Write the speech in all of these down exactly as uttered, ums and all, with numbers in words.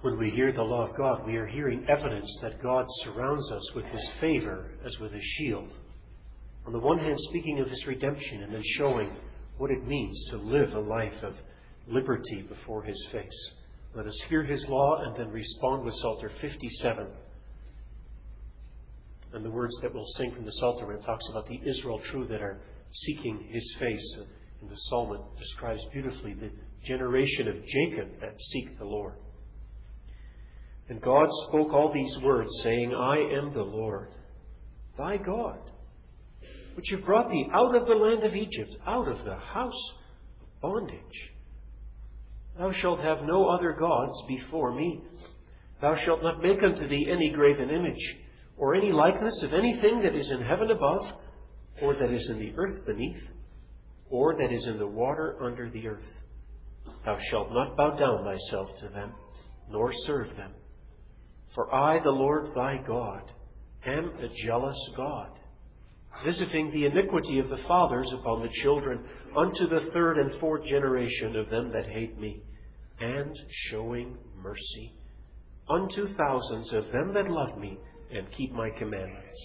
When we hear the law of God, we are hearing evidence that God surrounds us with His favor as with a shield. On the one hand, speaking of His redemption and then showing what it means to live a life of liberty before His face. Let us hear His law and then respond with Psalter fifty-seven. And the words that we'll sing from the Psalter, when it talks about the Israel true that are seeking His face. And the psalm describes beautifully the generation of Jacob that seek the Lord. And God spoke all these words, saying, I am the Lord, thy God, which have brought thee out of the land of Egypt, out of the house of bondage. Thou shalt have no other gods before me. Thou shalt not make unto thee any graven image, or any likeness of anything that is in heaven above, or that is in the earth beneath, or that is in the water under the earth. Thou shalt not bow down thyself to them, nor serve them. For I, the Lord thy God, am a jealous God, visiting the iniquity of the fathers upon the children, unto the third and fourth generation of them that hate me, and showing mercy unto thousands of them that love me, and keep my commandments.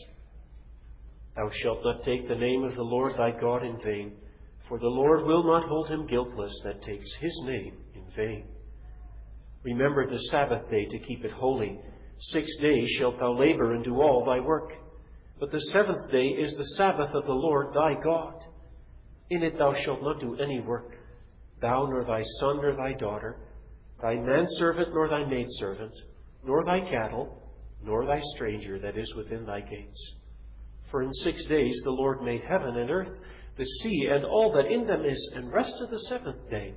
Thou shalt not take the name of the Lord thy God in vain, for the Lord will not hold him guiltless that takes his name in vain. Remember the Sabbath day to keep it holy. Six days shalt thou labor and do all thy work. But the seventh day is the Sabbath of the Lord thy God. In it thou shalt not do any work, thou nor thy son nor thy daughter, thy manservant nor thy maidservant, nor thy cattle, nor thy stranger that is within thy gates. For in six days the Lord made heaven and earth, the sea, and all that in them is, and rested the seventh day.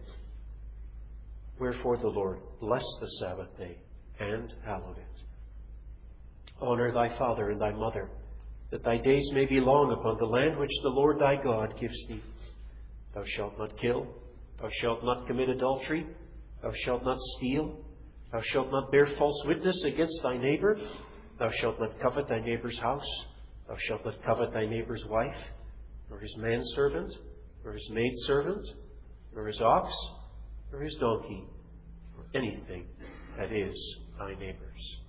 Wherefore the Lord blessed the Sabbath day, and hallowed it. Honor thy father and thy mother, that thy days may be long upon the land which the Lord thy God gives thee. Thou shalt not kill, thou shalt not commit adultery, thou shalt not steal, thou shalt not bear false witness against thy neighbor, thou shalt not covet thy neighbor's house, thou shalt not covet thy neighbor's wife, nor his manservant, nor his maidservant, nor his ox, nor his donkey, or anything that is thy neighbor's.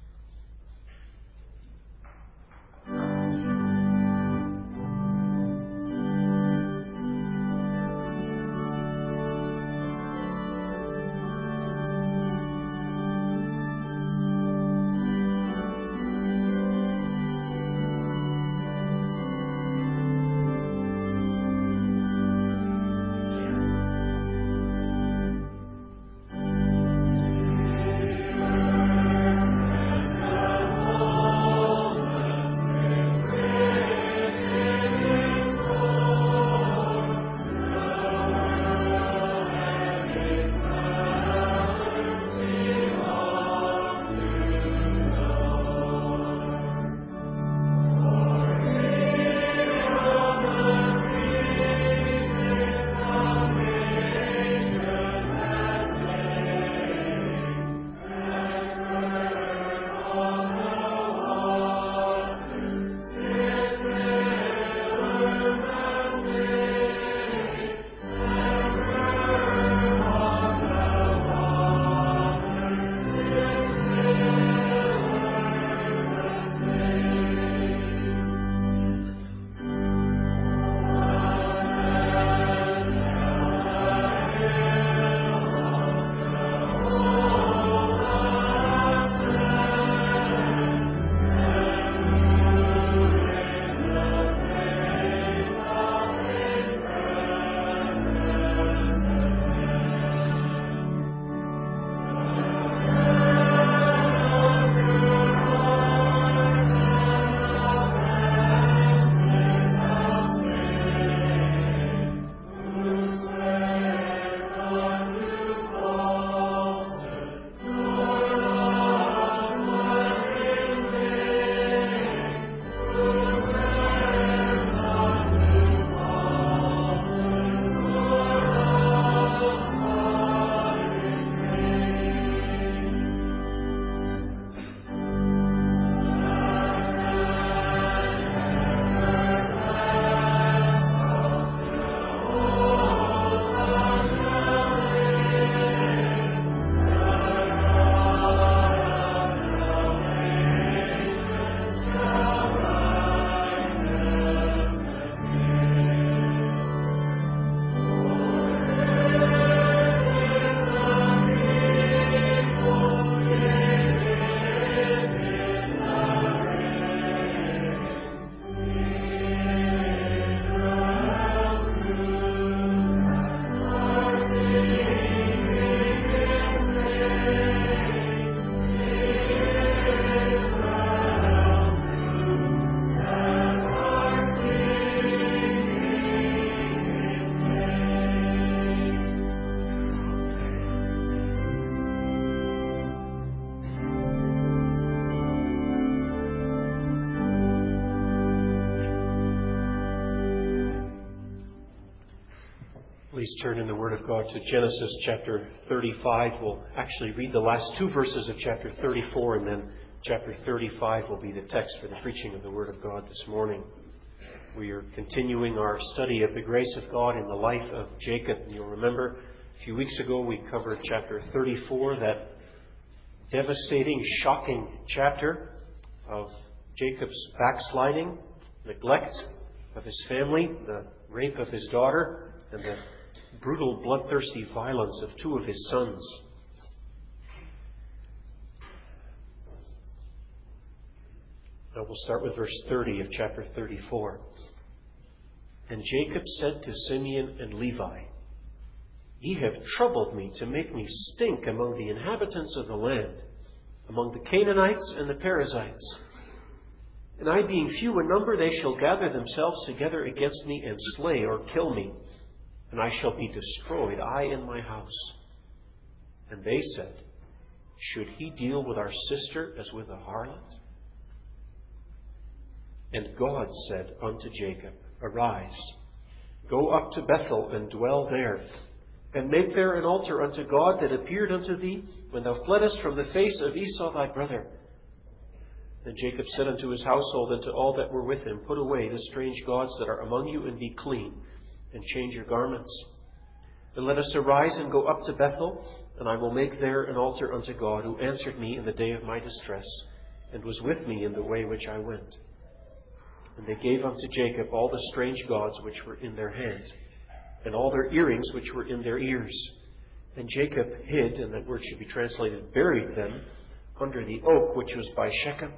Please turn in the Word of God to Genesis chapter thirty-five. We'll actually read the last two verses of chapter thirty-four, and then chapter thirty-five will be the text for the preaching of the Word of God this morning. We are continuing our study of the grace of God in the life of Jacob. And you'll remember a few weeks ago we covered chapter thirty-four, that devastating, shocking chapter of Jacob's backsliding, neglect of his family, the rape of his daughter, and the brutal, bloodthirsty violence of two of his sons. Now we'll start with verse thirty of chapter thirty-four. And Jacob said to Simeon and Levi, Ye have troubled me to make me stink among the inhabitants of the land, among the Canaanites and the Perizzites. And I being few in number, they shall gather themselves together against me and slay or kill me. And I shall be destroyed, I and my house. And they said, Should he deal with our sister as with a harlot? And God said unto Jacob, Arise, go up to Bethel and dwell there, and make there an altar unto God that appeared unto thee when thou fleddest from the face of Esau thy brother. Then Jacob said unto his household and to all that were with him, Put away the strange gods that are among you, and be clean, and change your garments. And let us arise and go up to Bethel, and I will make there an altar unto God, who answered me in the day of my distress, and was with me in the way which I went. And they gave unto Jacob all the strange gods which were in their hands, and all their earrings which were in their ears. And Jacob hid, and that word should be translated buried them, under the oak which was by Shechem.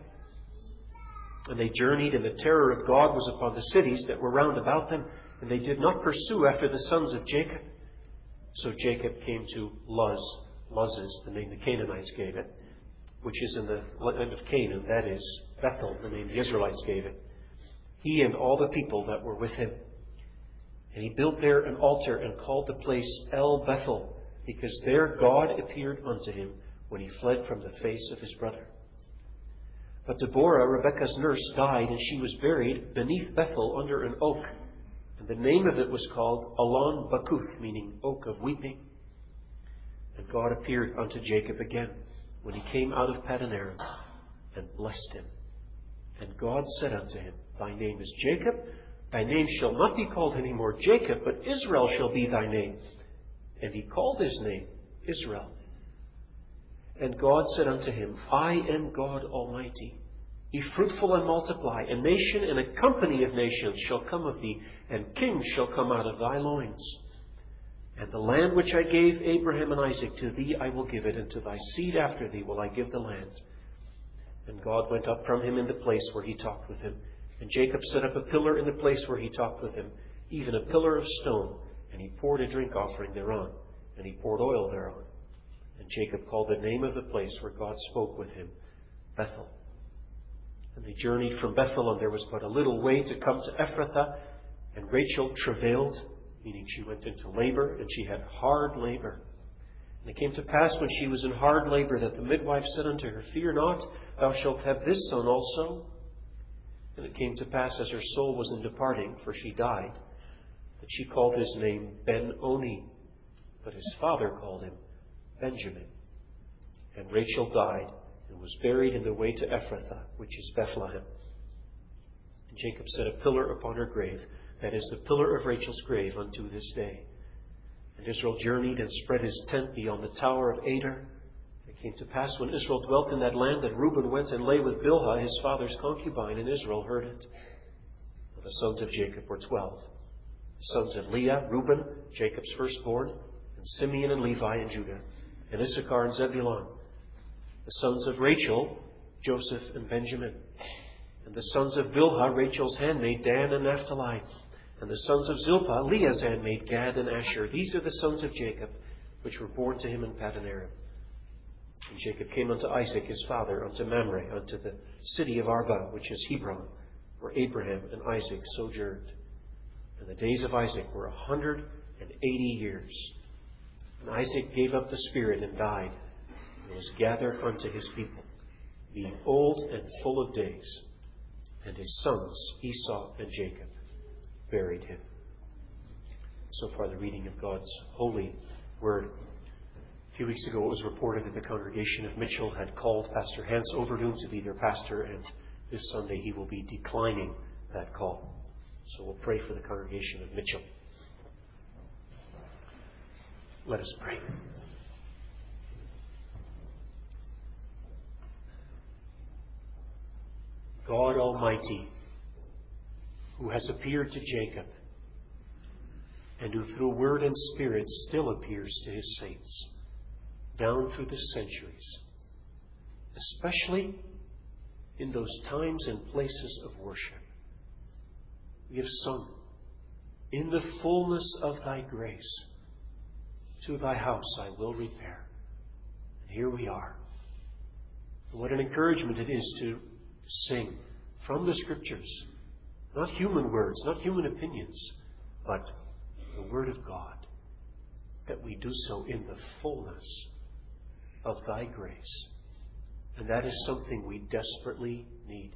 And they journeyed, and the terror of God was upon the cities that were round about them, and they did not pursue after the sons of Jacob. So Jacob came to Luz. Luz is the name the Canaanites gave it, which is in the land of Canaan. That is Bethel, the name the Israelites gave it. He and all the people that were with him. And he built there an altar and called the place El Bethel, because there God appeared unto him when he fled from the face of his brother. But Deborah, Rebekah's nurse, died, and she was buried beneath Bethel under an oak. And the name of it was called Allon Bakuth, meaning oak of weeping. And God appeared unto Jacob again when he came out of Paddan Aram, and blessed him. And God said unto him, Thy name is Jacob. Thy name shall not be called any more Jacob, but Israel shall be thy name. And he called his name Israel. And God said unto him, I am God Almighty. Be fruitful and multiply. A nation and a company of nations shall come of thee, and kings shall come out of thy loins. And the land which I gave Abraham and Isaac, to thee I will give it, and to thy seed after thee will I give the land. And God went up from him in the place where he talked with him. And Jacob set up a pillar in the place where he talked with him, even a pillar of stone, and he poured a drink offering thereon, and he poured oil thereon. And Jacob called the name of the place where God spoke with him, Bethel. And they journeyed from Bethel, and there was but a little way to come to Ephrathah. And Rachel travailed, meaning she went into labor, and she had hard labor. And it came to pass when she was in hard labor that the midwife said unto her, Fear not, thou shalt have this son also. And it came to pass as her soul was in departing, for she died, that she called his name Ben-Oni, but his father called him Benjamin. And Rachel died, and was buried in the way to Ephrathah, which is Bethlehem. And Jacob set a pillar upon her grave, that is the pillar of Rachel's grave unto this day. And Israel journeyed and spread his tent beyond the tower of Ader. It came to pass when Israel dwelt in that land that Reuben went and lay with Bilhah, his father's concubine, and Israel heard it. And the sons of Jacob were twelve. The sons of Leah, Reuben, Jacob's firstborn, and Simeon and Levi and Judah, and Issachar and Zebulun. The sons of Rachel, Joseph and Benjamin. And the sons of Bilhah, Rachel's handmaid, Dan and Naphtali. And the sons of Zilpah, Leah's handmaid, Gad and Asher. These are the sons of Jacob, which were born to him in Paddan Aram. And Jacob came unto Isaac his father, unto Mamre, unto the city of Arba, which is Hebron, where Abraham and Isaac sojourned. And the days of Isaac were a hundred and eighty years. And Isaac gave up the spirit and died, and was gathered unto his people, being old and full of days. And his sons, Esau and Jacob, buried him. So far, the reading of God's holy word. A few weeks ago, it was reported that the congregation of Mitchell had called Pastor Hans Overdoom to be their pastor, and this Sunday he will be declining that call. So we'll pray for the congregation of Mitchell. Let us pray. God Almighty, who has appeared to Jacob, and who through word and spirit still appears to his saints, down through the centuries, especially in those times and places of worship. We have sung, "In the fullness of thy grace, to thy house I will repair." And here we are. And what an encouragement it is to sing from the Scriptures, not human words, not human opinions, but the Word of God, that we do so in the fullness of thy grace. And that is something we desperately need.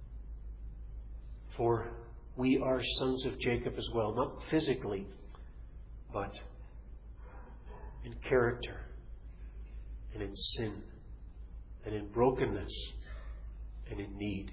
For we are sons of Jacob as well, not physically, but in character and in sin and in brokenness and in need.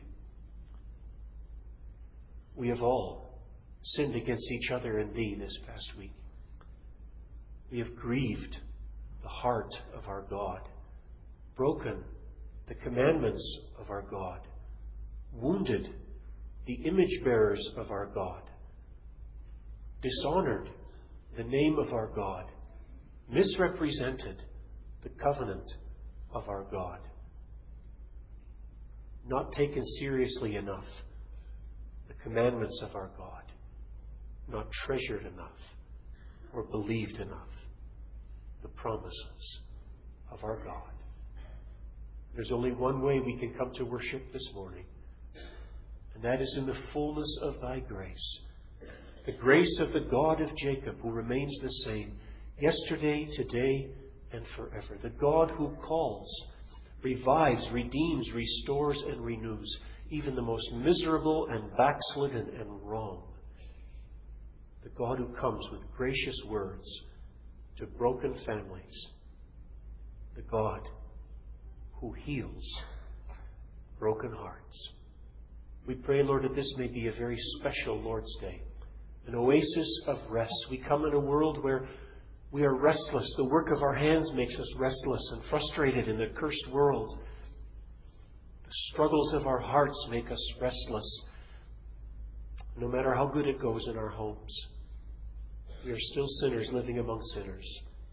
We have all sinned against each other and thee this past week. We have grieved the heart of our God, broken the commandments of our God, wounded the image bearers of our God, dishonored the name of our God, misrepresented the covenant of our God, not taken seriously enough the commandments of our God, not treasured enough or believed enough the promises of our God. There's only one way we can come to worship this morning, and that is in the fullness of thy grace. The grace of the God of Jacob, who remains the same yesterday, today, and forever. The God who calls, revives, redeems, restores, and renews even the most miserable and backslidden and wrong. The God who comes with gracious words to broken families. The God who heals broken hearts. We pray, Lord, that this may be a very special Lord's Day, an oasis of rest. We come in a world where we are restless. The work of our hands makes us restless and frustrated in the cursed world. The struggles of our hearts make us restless. No matter how good it goes in our homes, we are still sinners living among sinners.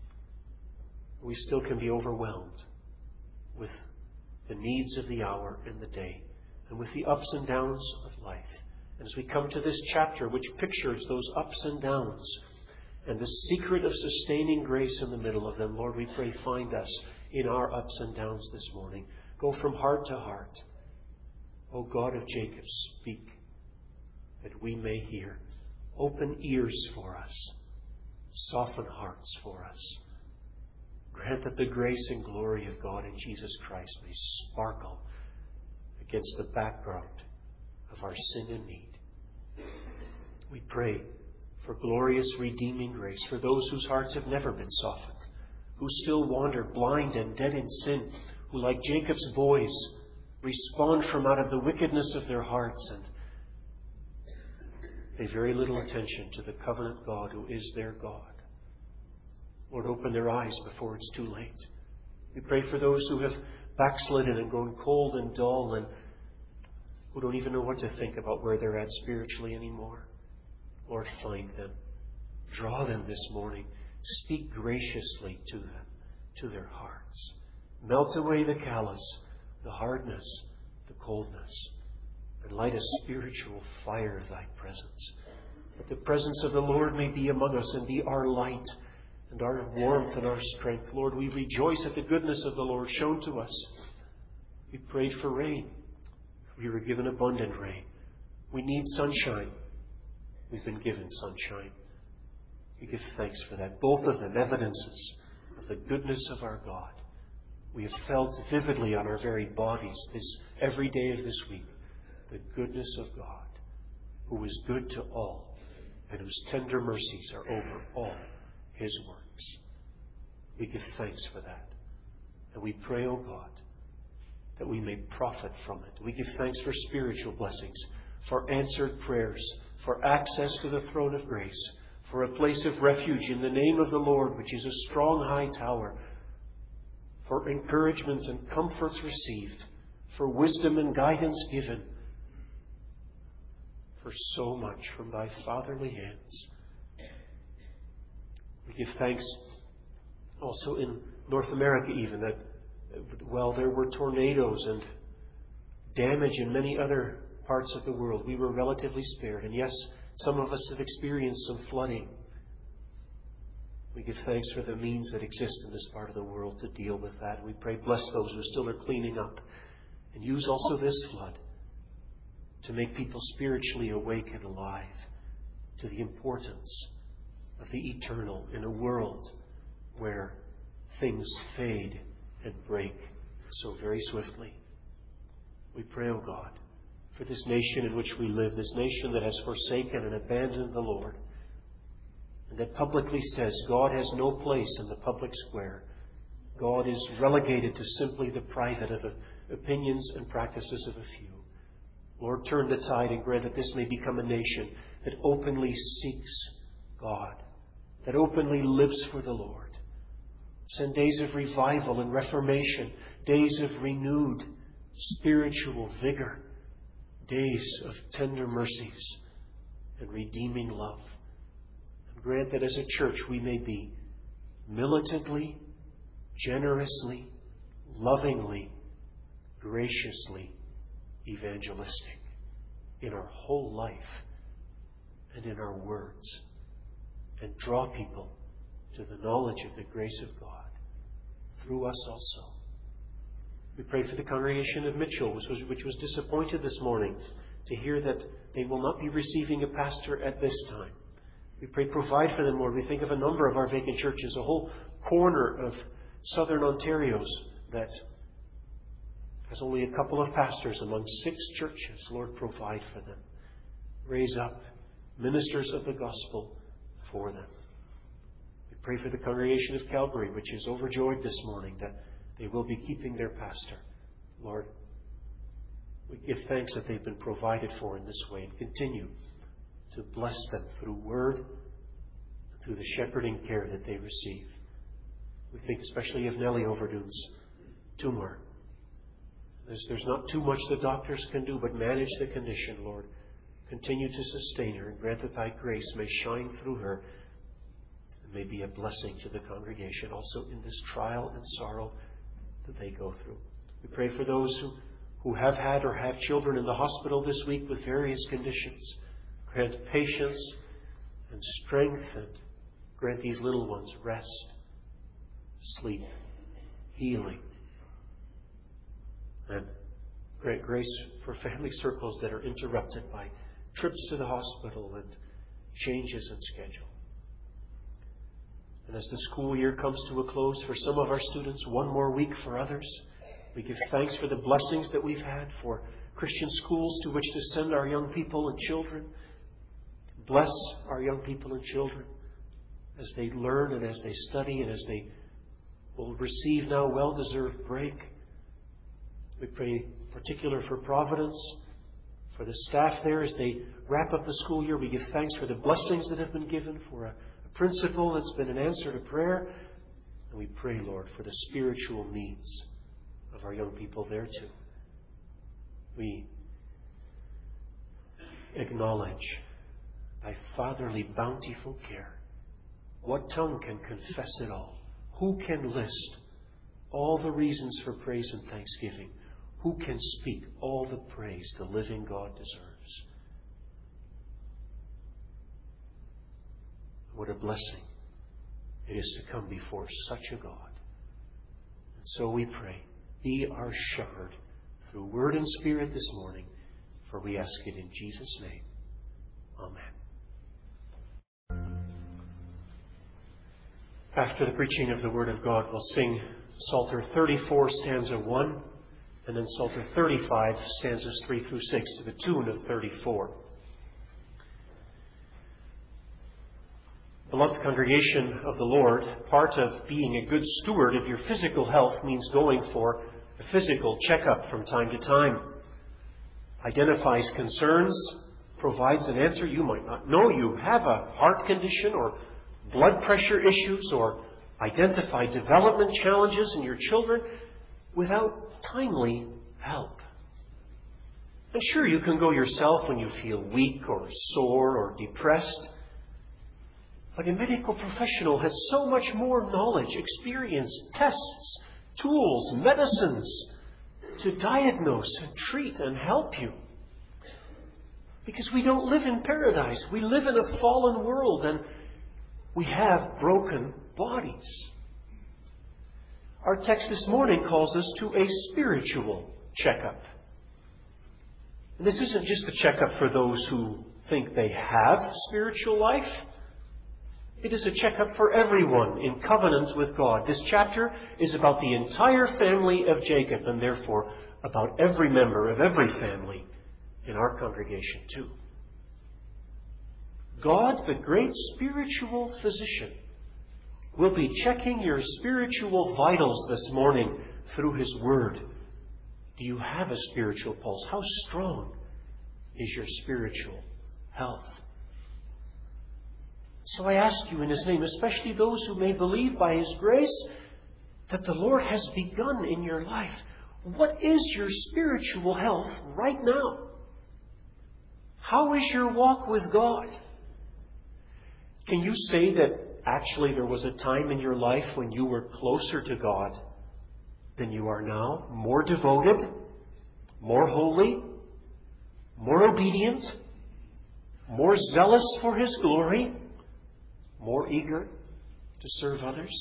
We still can be overwhelmed with the needs of the hour and the day, and with the ups and downs of life. And as we come to this chapter, which pictures those ups and downs, and the secret of sustaining grace in the middle of them, Lord, we pray, find us in our ups and downs this morning. Go from heart to heart. O God of Jacob, speak, that we may hear. Open ears for us. Soften hearts for us. Grant that the grace and glory of God in Jesus Christ may sparkle against the background of our sin and need. We pray for glorious redeeming grace for those whose hearts have never been softened, who still wander blind and dead in sin, who, like Jacob's boys, respond from out of the wickedness of their hearts and pay very little attention to the covenant God who is their God. Lord, open their eyes before it's too late. We pray for those who have backslidden and grown cold and dull and who don't even know what to think about where they're at spiritually anymore. Lord, find them. Draw them this morning. Speak graciously to them, to their hearts. Melt away the callous, the hardness, the coldness, and light a spiritual fire of thy presence. That the presence of the Lord may be among us and be our light and our warmth and our strength. Lord, we rejoice at the goodness of the Lord shown to us. We prayed for rain. We were given abundant rain. We need sunshine. We've been given sunshine. We give thanks for that. Both of them evidences of the goodness of our God. We have felt vividly on our very bodies this every day of this week the goodness of God, who is good to all, and whose tender mercies are over all His works. We give thanks for that. And we pray, O God, that we may profit from it. We give thanks for spiritual blessings, for answered prayers, for access to the throne of grace, for a place of refuge in the name of the Lord, which is a strong high tower, for encouragements and comforts received, for wisdom and guidance given, for so much from Thy fatherly hands. We give thanks also in North America even that while there were tornadoes and damage in many other parts of the world, we were relatively spared. And yes, some of us have experienced some flooding. We give thanks for the means that exist in this part of the world to deal with that. We pray, bless those who still are cleaning up. And use also this flood to make people spiritually awake and alive to the importance of the eternal in a world where things fade and break so very swiftly. We pray, O God, for this nation in which we live, this nation that has forsaken and abandoned the Lord, and that publicly says God has no place in the public square. God is relegated to simply the private of the opinions and practices of a few. Lord, turn the tide and grant that this may become a nation that openly seeks God, that openly lives for the Lord. Send days of revival and reformation, days of renewed spiritual vigor, days of tender mercies and redeeming love. And grant that as a church we may be militantly, generously, lovingly, graciously evangelistic in our whole life and in our words, and draw people to the knowledge of the grace of God through us also. We pray for the congregation of Mitchell, which was, which was disappointed this morning to hear that they will not be receiving a pastor at this time. We pray, provide for them, Lord. We think of a number of our vacant churches, a whole corner of southern Ontario's that has only a couple of pastors among six churches. Lord, provide for them. Raise up ministers of the gospel for them. We pray for the congregation of Calvary, which is overjoyed this morning that they will be keeping their pastor. Lord, we give thanks that they've been provided for in this way, and continue to bless them through word, through the shepherding care that they receive. We think especially of Nellie Overdoon's tumor. There's, there's not too much the doctors can do but manage the condition, Lord. Continue to sustain her and grant that Thy grace may shine through her and may be a blessing to the congregation also in this trial and sorrow that they go through. We pray for those who, who have had or have children in the hospital this week with various conditions. Grant patience and strength, and grant these little ones rest, sleep, healing. And grant grace for family circles that are interrupted by trips to the hospital and changes in schedule. And as the school year comes to a close for some of our students, one more week for others, we give thanks for the blessings that we've had for Christian schools to which to send our young people and children. Bless our young people and children as they learn and as they study and as they will receive now well-deserved break. We pray particular for Providence, for the staff there as they wrap up the school year. We give thanks for the blessings that have been given, for a, a principal that's been an answer to prayer. And we pray, Lord, for the spiritual needs of our young people there too. We acknowledge Thy fatherly, bountiful care. What tongue can confess it all? Who can list all the reasons for praise and thanksgiving? Who can speak all the praise the living God deserves? What a blessing it is to come before such a God. And so we pray, be our shepherd through word and spirit this morning, for we ask it in Jesus' name. Amen. After the preaching of the Word of God, we'll sing Psalter thirty-four, stanza one, and then Psalter thirty-five, stanzas three through six, to the tune of thirty-four. Beloved congregation of the Lord, part of being a good steward of your physical health means going for a physical checkup from time to time. Identifies concerns, provides an answer. You might not know you have a heart condition or blood pressure issues, or identify development challenges in your children without timely help. And sure, you can go yourself when you feel weak or sore or depressed. But a medical professional has so much more knowledge, experience, tests, tools, medicines to diagnose and treat and help you. Because we don't live in paradise. We live in a fallen world, and we have broken bodies. Our text this morning calls us to a spiritual checkup. And this isn't just a checkup for those who think they have spiritual life. It is a checkup for everyone in covenant with God. This chapter is about the entire family of Jacob, and therefore about every member of every family in our congregation too. God, the great spiritual physician, will be checking your spiritual vitals this morning through His Word. Do you have a spiritual pulse? How strong is your spiritual health? So I ask you in His name, especially those who may believe by His grace that the Lord has begun in your life. What is your spiritual health right now? How is your walk with God? Can you say that actually there was a time in your life when you were closer to God than you are now? More devoted, more holy, more obedient, more zealous for His glory, more eager to serve others?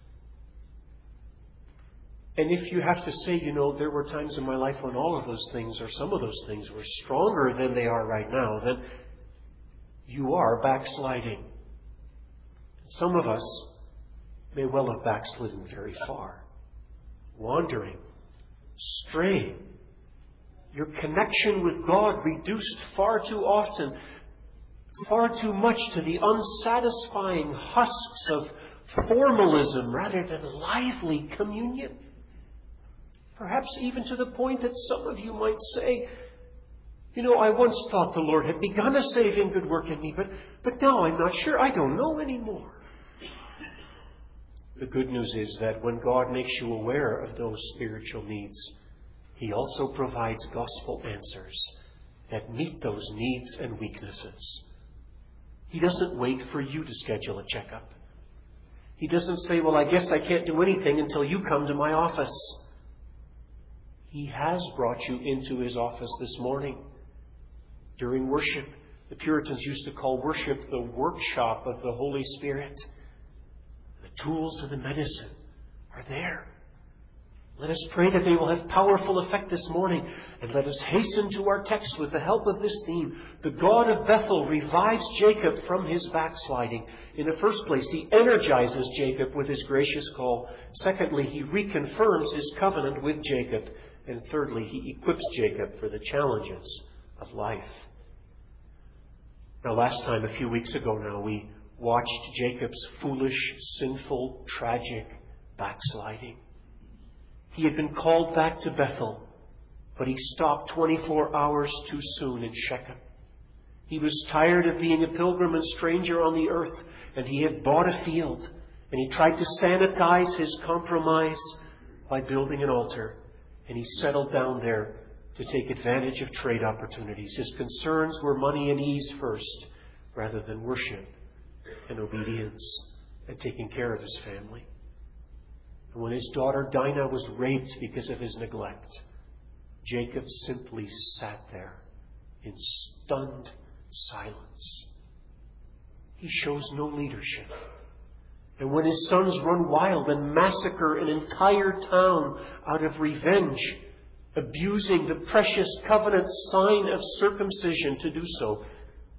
And if you have to say, you know, there were times in my life when all of those things, or some of those things, were stronger than they are right now, then you are backsliding. Some of us may well have backslidden very far, wandering, straying. Your connection with God reduced far too often, far too much to the unsatisfying husks of formalism rather than lively communion. Perhaps even to the point that some of you might say, you know, I once thought the Lord had begun a saving good work in me, but, but now I'm not sure. I don't know anymore. The good news is that when God makes you aware of those spiritual needs, He also provides gospel answers that meet those needs and weaknesses. He doesn't wait for you to schedule a checkup. He doesn't say, well, I guess I can't do anything until you come to my office. He has brought you into His office this morning. During worship, the Puritans used to call worship the workshop of the Holy Spirit. The tools and the medicine are there. Let us pray that they will have powerful effect this morning. And let us hasten to our text with the help of this theme. The God of Bethel revives Jacob from his backsliding. In the first place, He energizes Jacob with His gracious call. Secondly, He reconfirms His covenant with Jacob. And thirdly, He equips Jacob for the challenges of life. Now, last time, a few weeks ago now, we watched Jacob's foolish, sinful, tragic backsliding. He had been called back to Bethel, but he stopped twenty-four hours too soon in Shechem. He was tired of being a pilgrim and stranger on the earth, and he had bought a field, and he tried to sanitize his compromise by building an altar, and he settled down there to take advantage of trade opportunities. His concerns were money and ease first, rather than worship and obedience and taking care of his family. And when his daughter Dinah was raped because of his neglect, Jacob simply sat there in stunned silence. He shows no leadership. And when his sons run wild and massacre an entire town out of revenge, abusing the precious covenant sign of circumcision to do so,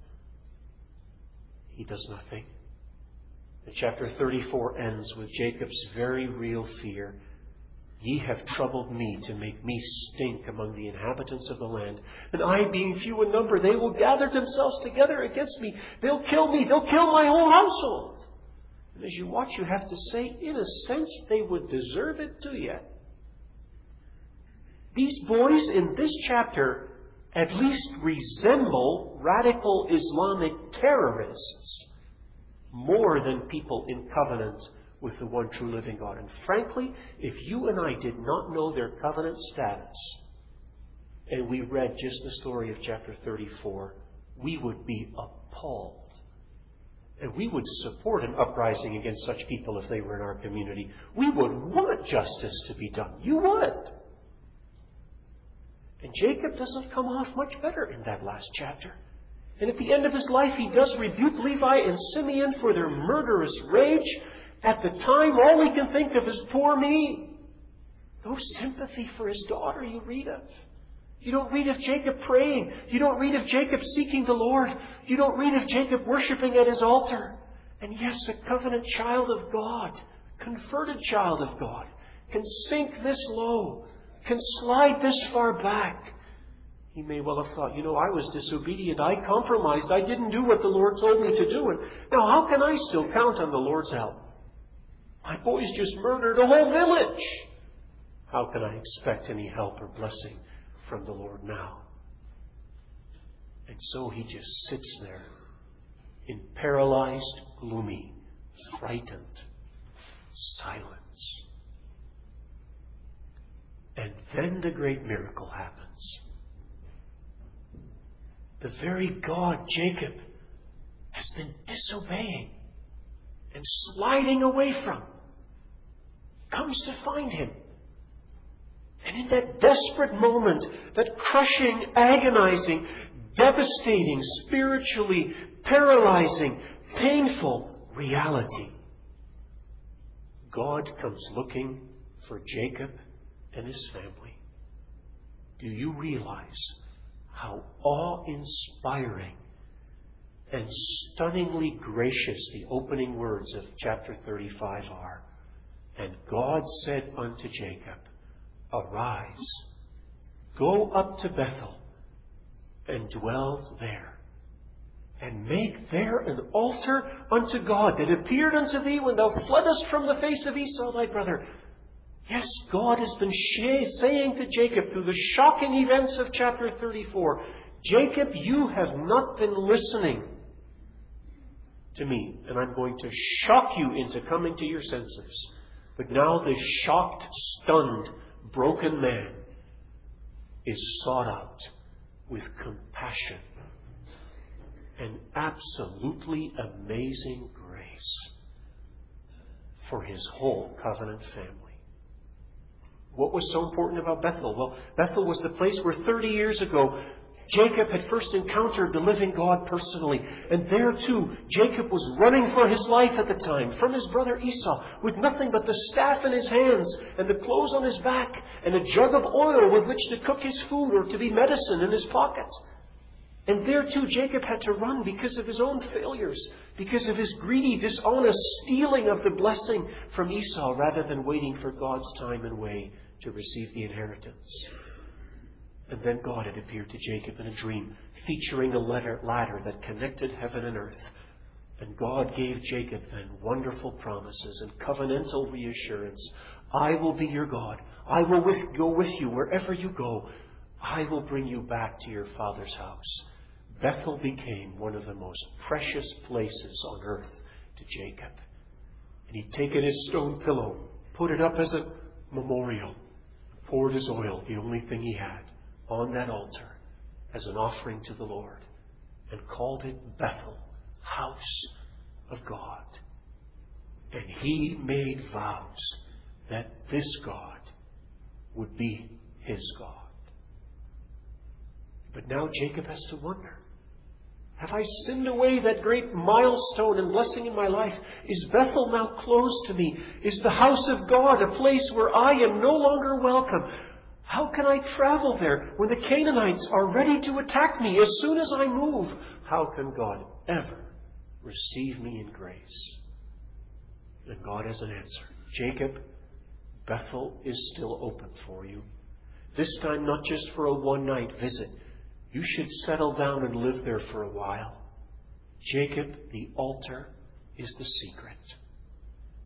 he does nothing. And chapter thirty-four ends with Jacob's very real fear. Ye have troubled me to make me stink among the inhabitants of the land. And I, being few in number, they will gather themselves together against me. They'll kill me. They'll kill my whole household. And as you watch, you have to say, in a sense, they would deserve it too yet. These boys in this chapter at least resemble radical Islamic terrorists more than people in covenant with the one true living God. And frankly, if you and I did not know their covenant status, and we read just the story of chapter thirty-four, we would be appalled. And we would support an uprising against such people if they were in our community. We would want justice to be done. You would. And Jacob doesn't come off much better in that last chapter. And at the end of his life, he does rebuke Levi and Simeon for their murderous rage. At the time, all he can think of is poor me. No sympathy for his daughter you read of. You don't read of Jacob praying. You don't read of Jacob seeking the Lord. You don't read of Jacob worshiping at his altar. And yes, a covenant child of God, converted child of God, can sink this low, can slide this far back. He may well have thought, you know, I was disobedient. I compromised. I didn't do what the Lord told me to do. And now how can I still count on the Lord's help? My boys just murdered a whole village. How can I expect any help or blessing from the Lord now? And so he just sits there in paralyzed, gloomy, frightened silence. And then the great miracle happens. The very God Jacob has been disobeying and sliding away from comes to find him. And in that desperate moment, that crushing, agonizing, devastating, spiritually paralyzing, painful reality, God comes looking for Jacob and his family. Do you realize how awe-inspiring and stunningly gracious the opening words of chapter thirty-five are? And God said unto Jacob, Arise, go up to Bethel, and dwell there, and make there an altar unto God that appeared unto thee when thou fleddest from the face of Esau thy brother. Yes, God has been saying to Jacob through the shocking events of chapter thirty-four, Jacob, you have not been listening to me, and I'm going to shock you into coming to your senses. But now this shocked, stunned, broken man is sought out with compassion and absolutely amazing grace for his whole covenant family. What was so important about Bethel? Well, Bethel was the place where thirty years ago Jacob had first encountered the living God personally. And there too, Jacob was running for his life at the time from his brother Esau with nothing but the staff in his hands and the clothes on his back and a jug of oil with which to cook his food or to be medicine in his pockets. And there too, Jacob had to run because of his own failures, because of his greedy, dishonest stealing of the blessing from Esau rather than waiting for God's time and way to receive the inheritance. And then God had appeared to Jacob in a dream, featuring a ladder that connected heaven and earth. And God gave Jacob then wonderful promises and covenantal reassurance. I will be your God. I will with, go with you wherever you go. I will bring you back to your father's house. Bethel became one of the most precious places on earth to Jacob. And he'd taken his stone pillow, put it up as a memorial, poured his oil, the only thing he had, on that altar as an offering to the Lord, and called it Bethel, house of God. And he made vows that this God would be his God. But now Jacob has to wonder, have I sinned away that great milestone and blessing in my life? Is Bethel now closed to me? Is the house of God a place where I am no longer welcome? How can I travel there when the Canaanites are ready to attack me as soon as I move? How can God ever receive me in grace? And God has an answer. Jacob, Bethel is still open for you. This time not just for a one-night visit. You should settle down and live there for a while. Jacob, the altar is the secret.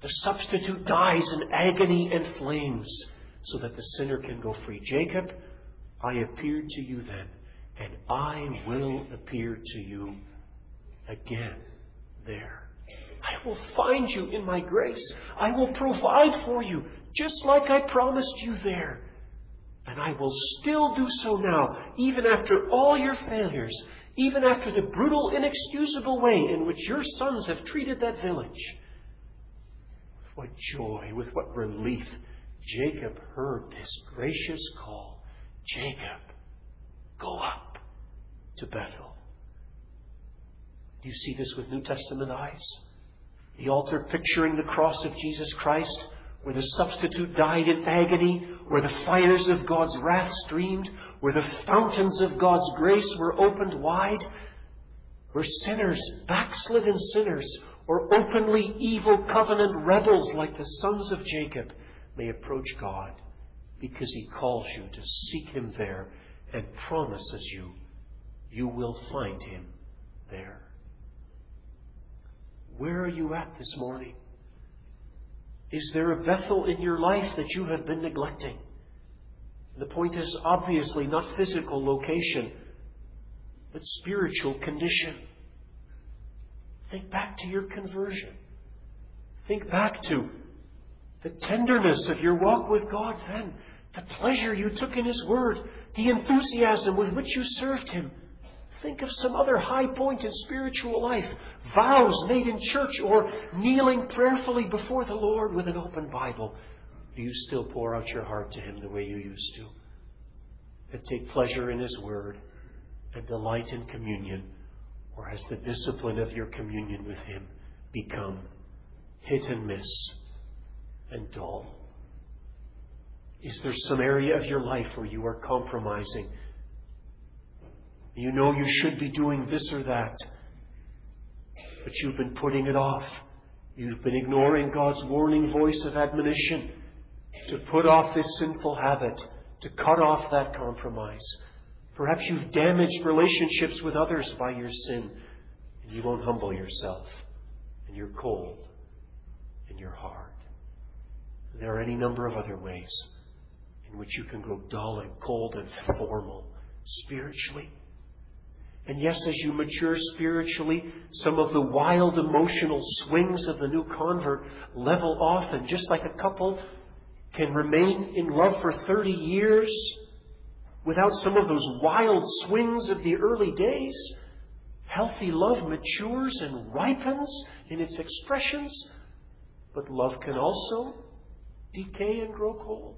The substitute dies in agony and flames so that the sinner can go free. Jacob, I appeared to you then, and I will appear to you again there. I will find you in my grace. I will provide for you, just like I promised you there. And I will still do so now, even after all your failures, even after the brutal, inexcusable way in which your sons have treated that village. With what joy, with what relief, Jacob heard this gracious call. Jacob, go up to Bethel. Do you see this with New Testament eyes? The altar picturing the cross of Jesus Christ, where the substitute died in agony, where the fires of God's wrath streamed, where the fountains of God's grace were opened wide, where sinners, backslidden sinners, or openly evil covenant rebels like the sons of Jacob may approach God, because He calls you to seek Him there and promises you, you will find Him there. Where are you at this morning? Is there a Bethel in your life that you have been neglecting? The point is obviously not physical location, but spiritual condition. Think back to your conversion. Think back to the tenderness of your walk with God then, the pleasure you took in His Word, the enthusiasm with which you served Him. Think of some other high point in spiritual life, vows made in church or kneeling prayerfully before the Lord with an open Bible. Do you still pour out your heart to Him the way you used to? And take pleasure in His Word and delight in communion? Or has the discipline of your communion with Him become hit and miss and dull? Is there some area of your life where you are compromising? You know you should be doing this or that, but you've been putting it off. You've been ignoring God's warning voice of admonition to put off this sinful habit, to cut off that compromise. Perhaps you've damaged relationships with others by your sin, and you won't humble yourself, and you're cold, and you're hard. There are any number of other ways in which you can grow dull and cold and formal spiritually. And yes, as you mature spiritually, some of the wild emotional swings of the new convert level off, and just like a couple can remain in love for thirty years without some of those wild swings of the early days, healthy love matures and ripens in its expressions, but love can also decay and grow cold.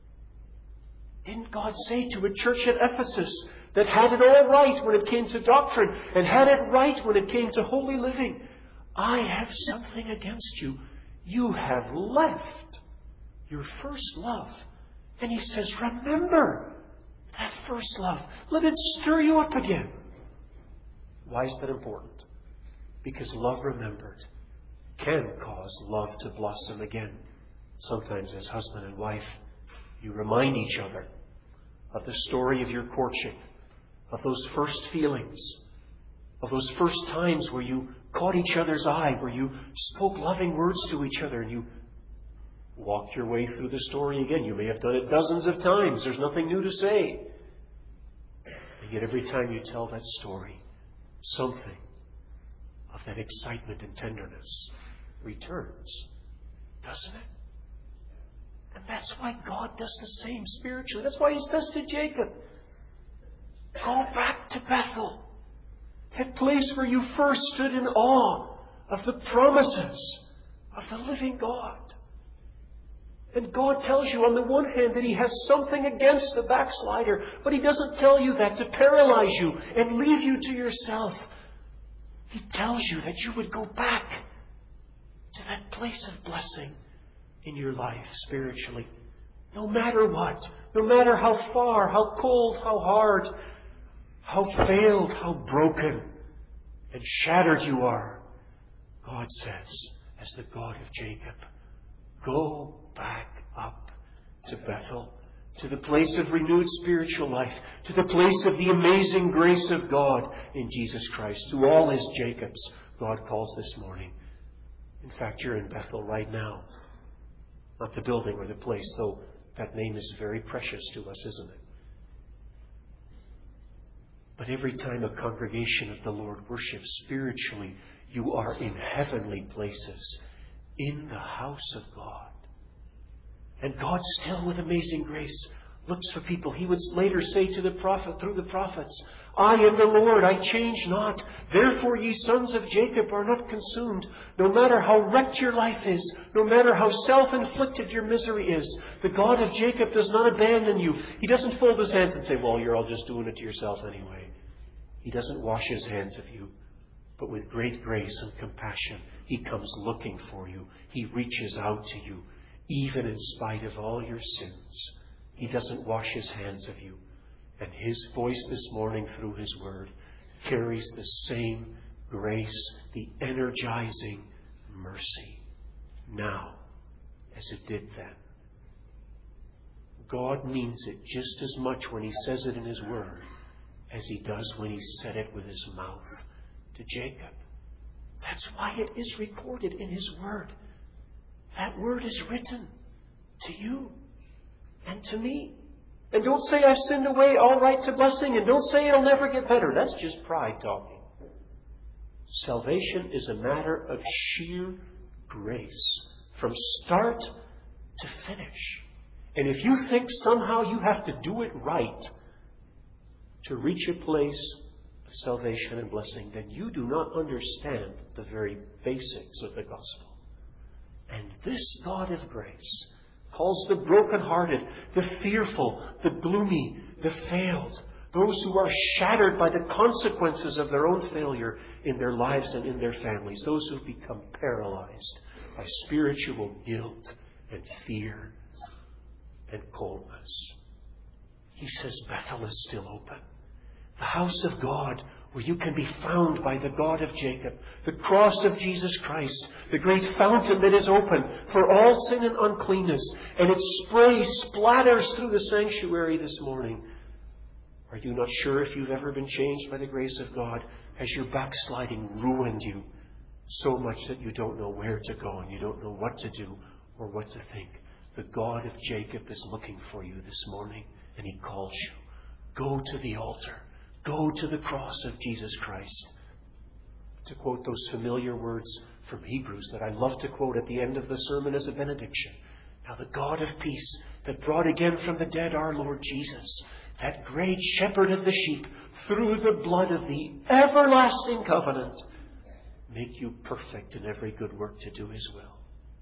Didn't God say to a church at Ephesus that had it all right when it came to doctrine and had it right when it came to holy living, I have something against you. You have left your first love. And He says, remember that first love. Let it stir you up again. Why is that important? Because love remembered can cause love to blossom again. Sometimes as husband and wife, you remind each other of the story of your courtship, of those first feelings, of those first times where you caught each other's eye, where you spoke loving words to each other, and you walked your way through the story again. You may have done it dozens of times. There's nothing new to say. And yet every time you tell that story, something of that excitement and tenderness returns, doesn't it? And that's why God does the same spiritually. That's why He says to Jacob, go back to Bethel, that place where you first stood in awe of the promises of the living God. And God tells you on the one hand that He has something against the backslider, but He doesn't tell you that to paralyze you and leave you to yourself. He tells you that you would go back to that place of blessing in your life spiritually. No matter what, no matter how far, how cold, how hard, how failed, how broken and shattered you are, God says, as the God of Jacob, go back up to Bethel, to the place of renewed spiritual life, to the place of the amazing grace of God in Jesus Christ. To all His Jacobs, God calls this morning, In fact, you're in Bethel right now. Not the building or the place, though that name is very precious to us, isn't it? But every time a congregation of the Lord worships spiritually, you are in heavenly places, in the house of God. And God still, with amazing grace, looks for people. He would later say to the prophet, through the prophets, I am the Lord, I change not. Therefore ye sons of Jacob are not consumed. No matter how wrecked your life is, no matter how self-inflicted your misery is, the God of Jacob does not abandon you. He doesn't fold his hands and say, well, you're all just doing it to yourself anyway. He doesn't wash his hands of you. But with great grace and compassion, He comes looking for you. He reaches out to you, even in spite of all your sins. He doesn't wash His hands of you. And His voice this morning through His Word carries the same grace, the energizing mercy now as it did then. God means it just as much when He says it in His Word as He does when He said it with His mouth to Jacob. That's why it is recorded in His Word. That Word is written to you and to me. And don't say, I've sinned away, all right to blessing, and don't say it'll never get better. That's just pride talking. Salvation is a matter of sheer grace from start to finish. And if you think somehow you have to do it right to reach a place of salvation and blessing, then you do not understand the very basics of the gospel. And this God of grace calls the brokenhearted, the fearful, the gloomy, the failed, those who are shattered by the consequences of their own failure in their lives and in their families, those who have become paralyzed by spiritual guilt and fear and coldness. He says Bethel is still open. The house of God, where you can be found by the God of Jacob, the cross of Jesus Christ, the great fountain that is open for all sin and uncleanness, and its spray splatters through the sanctuary this morning. Are you not sure if you've ever been changed by the grace of God? Has your backsliding ruined you so much that you don't know where to go and you don't know what to do or what to think? The God of Jacob is looking for you this morning, and He calls you. Go to the altar. Go to the cross of Jesus Christ. To quote those familiar words from Hebrews that I love to quote at the end of the sermon as a benediction. Now the God of peace that brought again from the dead our Lord Jesus, that great shepherd of the sheep, through the blood of the everlasting covenant, make you perfect in every good work to do His will.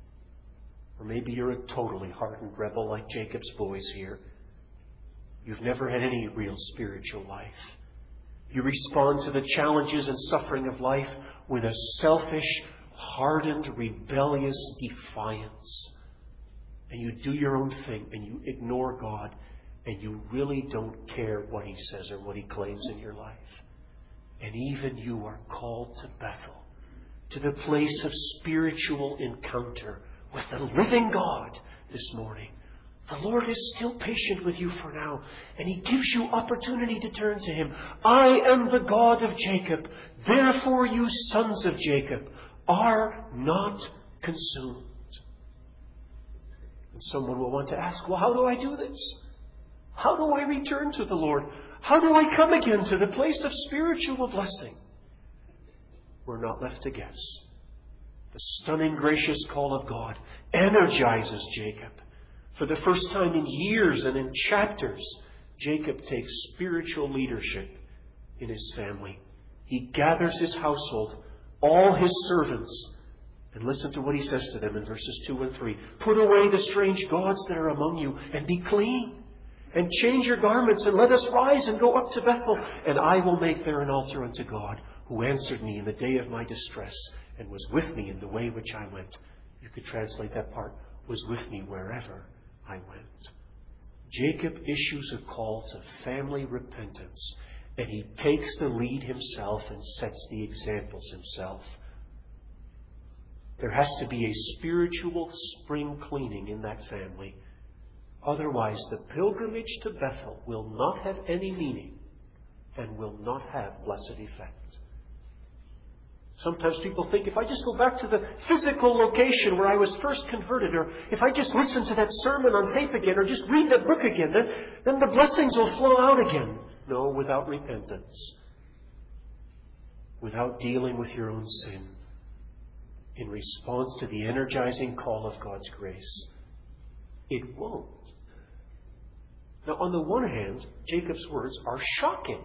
Or maybe you're a totally hardened rebel like Jacob's boys here. You've never had any real spiritual life. You respond to the challenges and suffering of life with a selfish, hardened, rebellious defiance. And you do your own thing and you ignore God and you really don't care what He says or what He claims in your life. And even you are called to Bethel, to the place of spiritual encounter with the living God this morning. The Lord is still patient with you for now, and He gives you opportunity to turn to Him. I am the God of Jacob. Therefore you sons of Jacob are not consumed. And someone will want to ask, well, how do I do this? How do I return to the Lord? How do I come again to the place of spiritual blessing? We're not left to guess. The stunning, gracious call of God energizes Jacob. For the first time in years and in chapters, Jacob takes spiritual leadership in his family. He gathers his household, all his servants, and listen to what he says to them in verses two and three. Put away the strange gods that are among you and be clean. And change your garments and let us rise and go up to Bethel. And I will make there an altar unto God, who answered me in the day of my distress and was with me in the way which I went. You could translate that part, was with me wherever I went. Jacob issues a call to family repentance, and he takes the lead himself and sets the examples himself. There has to be a spiritual spring cleaning in that family. Otherwise, the pilgrimage to Bethel will not have any meaning and will not have blessed effect. Sometimes people think, if I just go back to the physical location where I was first converted, or if I just listen to that sermon on tape again, or just read that book again, then, then the blessings will flow out again. No, without repentance. Without dealing with your own sin. In response to the energizing call of God's grace. It won't. Now, on the one hand, Jacob's words are shocking.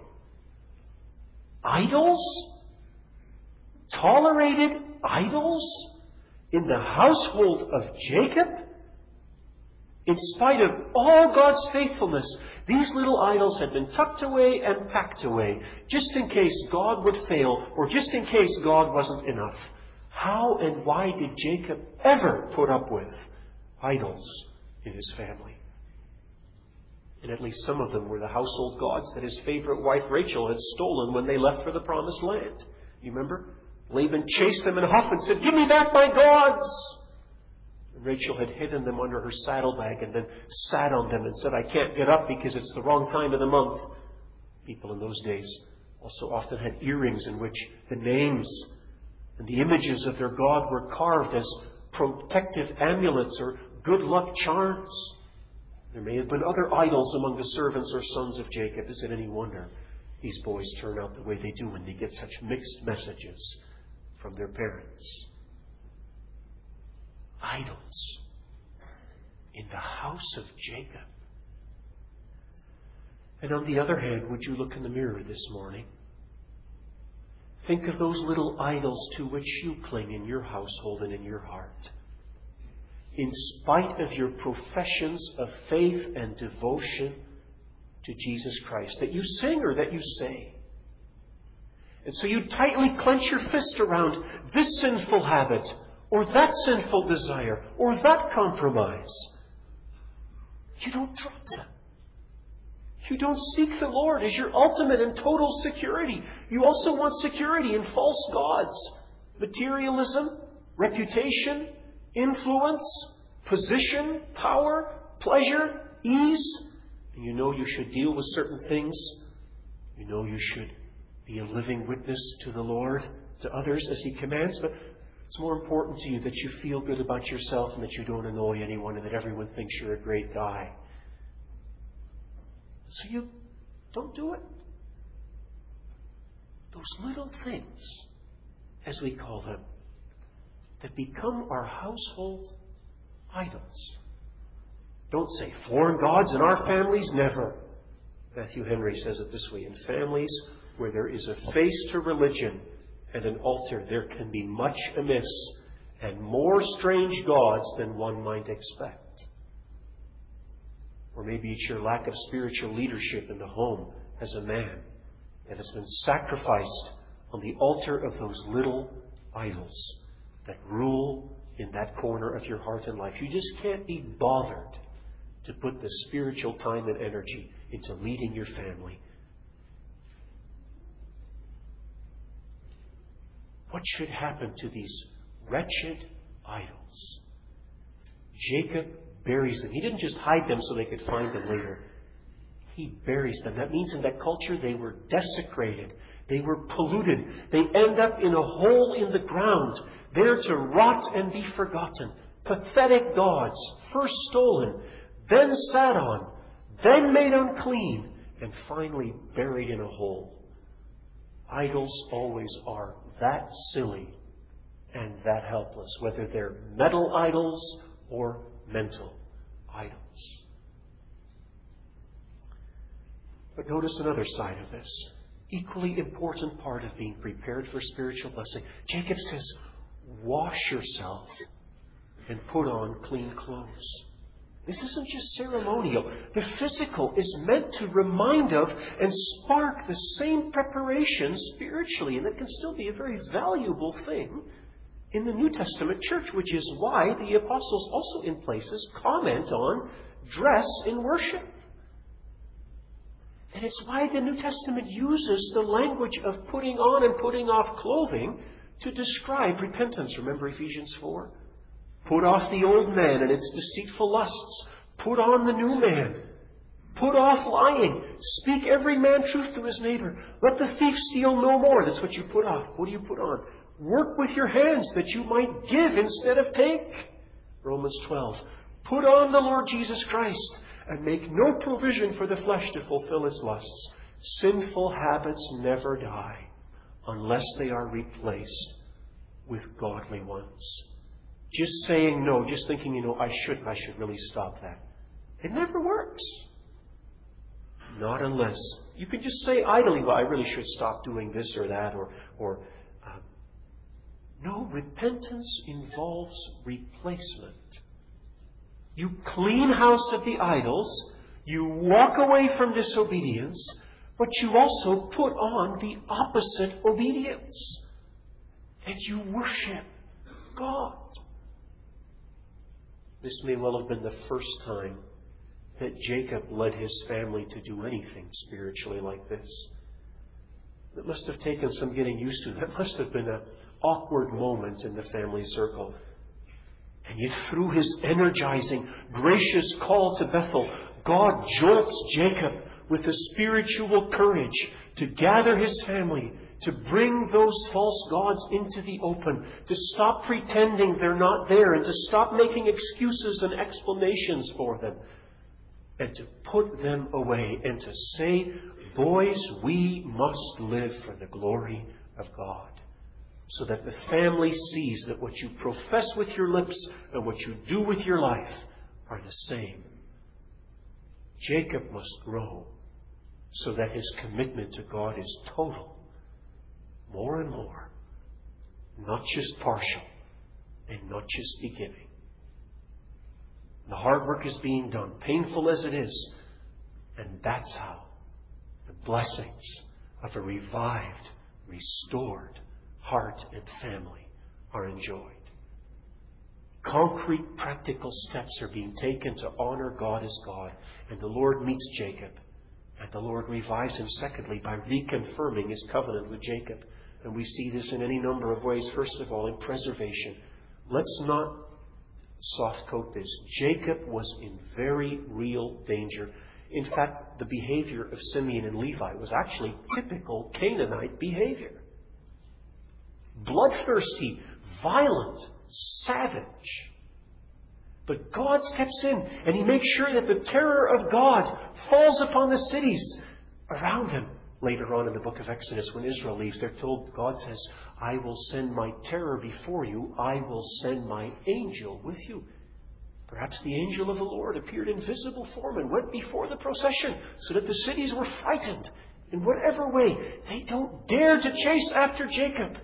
Idols? Tolerated idols in the household of Jacob? In spite of all God's faithfulness, these little idols had been tucked away and packed away, just in case God would fail, or just in case God wasn't enough. How and why did Jacob ever put up with idols in his family? And at least some of them were the household gods that his favorite wife Rachel had stolen when they left for the promised land. You remember? Laban chased them in a huff and said, "Give me back my gods!" And Rachel had hidden them under her saddlebag and then sat on them and said, "I can't get up because it's the wrong time of the month." People in those days also often had earrings in which the names and the images of their god were carved as protective amulets or good luck charms. There may have been other idols among the servants or sons of Jacob. Is it any wonder these boys turn out the way they do when they get such mixed messages from their parents? Idols in the house of Jacob. And on the other hand, would you look in the mirror this morning? Think of those little idols to which you cling in your household and in your heart. In spite of your professions of faith and devotion to Jesus Christ, that you sing or that you say. And so you tightly clench your fist around this sinful habit, or that sinful desire, or that compromise. You don't drop them. You don't seek the Lord as your ultimate and total security. You also want security in false gods. Materialism, reputation, influence, position, power, pleasure, ease. And you know you should deal with certain things. You know you should be a living witness to the Lord, to others as He commands. But it's more important to you that you feel good about yourself and that you don't annoy anyone and that everyone thinks you're a great guy. So you don't do it. Those little things, as we call them, that become our household idols. Don't say foreign gods in our families, never. Matthew Henry says it this way: in families where there is a face to religion and an altar, there can be much amiss and more strange gods than one might expect. Or maybe it's your lack of spiritual leadership in the home as a man that has been sacrificed on the altar of those little idols that rule in that corner of your heart and life. You just can't be bothered to put the spiritual time and energy into leading your family. What should happen to these wretched idols? Jacob buries them. He didn't just hide them so they could find them later. He buries them. That means in that culture they were desecrated. They were polluted. They end up in a hole in the ground, there to rot and be forgotten. Pathetic gods, first stolen, then sat on, then made unclean, and finally buried in a hole. Idols always are that silly and that helpless, whether they're metal idols or mental idols. But notice another side of this. Equally important part of being prepared for spiritual blessing. Jacob says, wash yourself and put on clean clothes. This isn't just ceremonial. The physical is meant to remind of and spark the same preparation spiritually. And it can still be a very valuable thing in the New Testament church, which is why the apostles also in places comment on dress in worship. And it's why the New Testament uses the language of putting on and putting off clothing to describe repentance. Remember Ephesians four? Put off the old man and its deceitful lusts. Put on the new man. Put off lying. Speak every man truth to his neighbor. Let the thief steal no more. That's what you put off. What do you put on? Work with your hands that you might give instead of take. Romans twelve. Put on the Lord Jesus Christ and make no provision for the flesh to fulfill its lusts. Sinful habits never die unless they are replaced with godly ones. Just saying no, just thinking, you know, I should, I should really stop that. It never works. Not unless you can just say idly, well, I really should stop doing this or that, or, or uh, no, repentance involves replacement. You clean house of the idols, you walk away from disobedience, but you also put on the opposite obedience. And you worship God. This may well have been the first time that Jacob led his family to do anything spiritually like this. It must have taken some getting used to. That must have been an awkward moment in the family circle. And yet through his energizing, gracious call to Bethel, God jolts Jacob with a spiritual courage to gather his family, to bring those false gods into the open, to stop pretending they're not there, and to stop making excuses and explanations for them, and to put them away, and to say, boys, we must live for the glory of God. So that the family sees that what you profess with your lips and what you do with your life are the same. Jacob must grow so that his commitment to God is total, more and more, not just partial and not just beginning. The hard work is being done, painful as it is, and that's how the blessings of a revived, restored heart and family are enjoyed. Concrete, practical steps are being taken to honor God as God. And the Lord meets Jacob. And the Lord revives him, secondly, by reconfirming his covenant with Jacob. And we see this in any number of ways. First of all, in preservation. Let's not soft coat this. Jacob was in very real danger. In fact, the behavior of Simeon and Levi was actually typical Canaanite behavior. Bloodthirsty, violent, savage. But God steps in and He makes sure that the terror of God falls upon the cities around them. Later on in the book of Exodus, when Israel leaves, they're told, God says, I will send my terror before you. I will send my angel with you. Perhaps the angel of the Lord appeared in visible form and went before the procession so that the cities were frightened. In whatever way, they don't dare to chase after Jacob.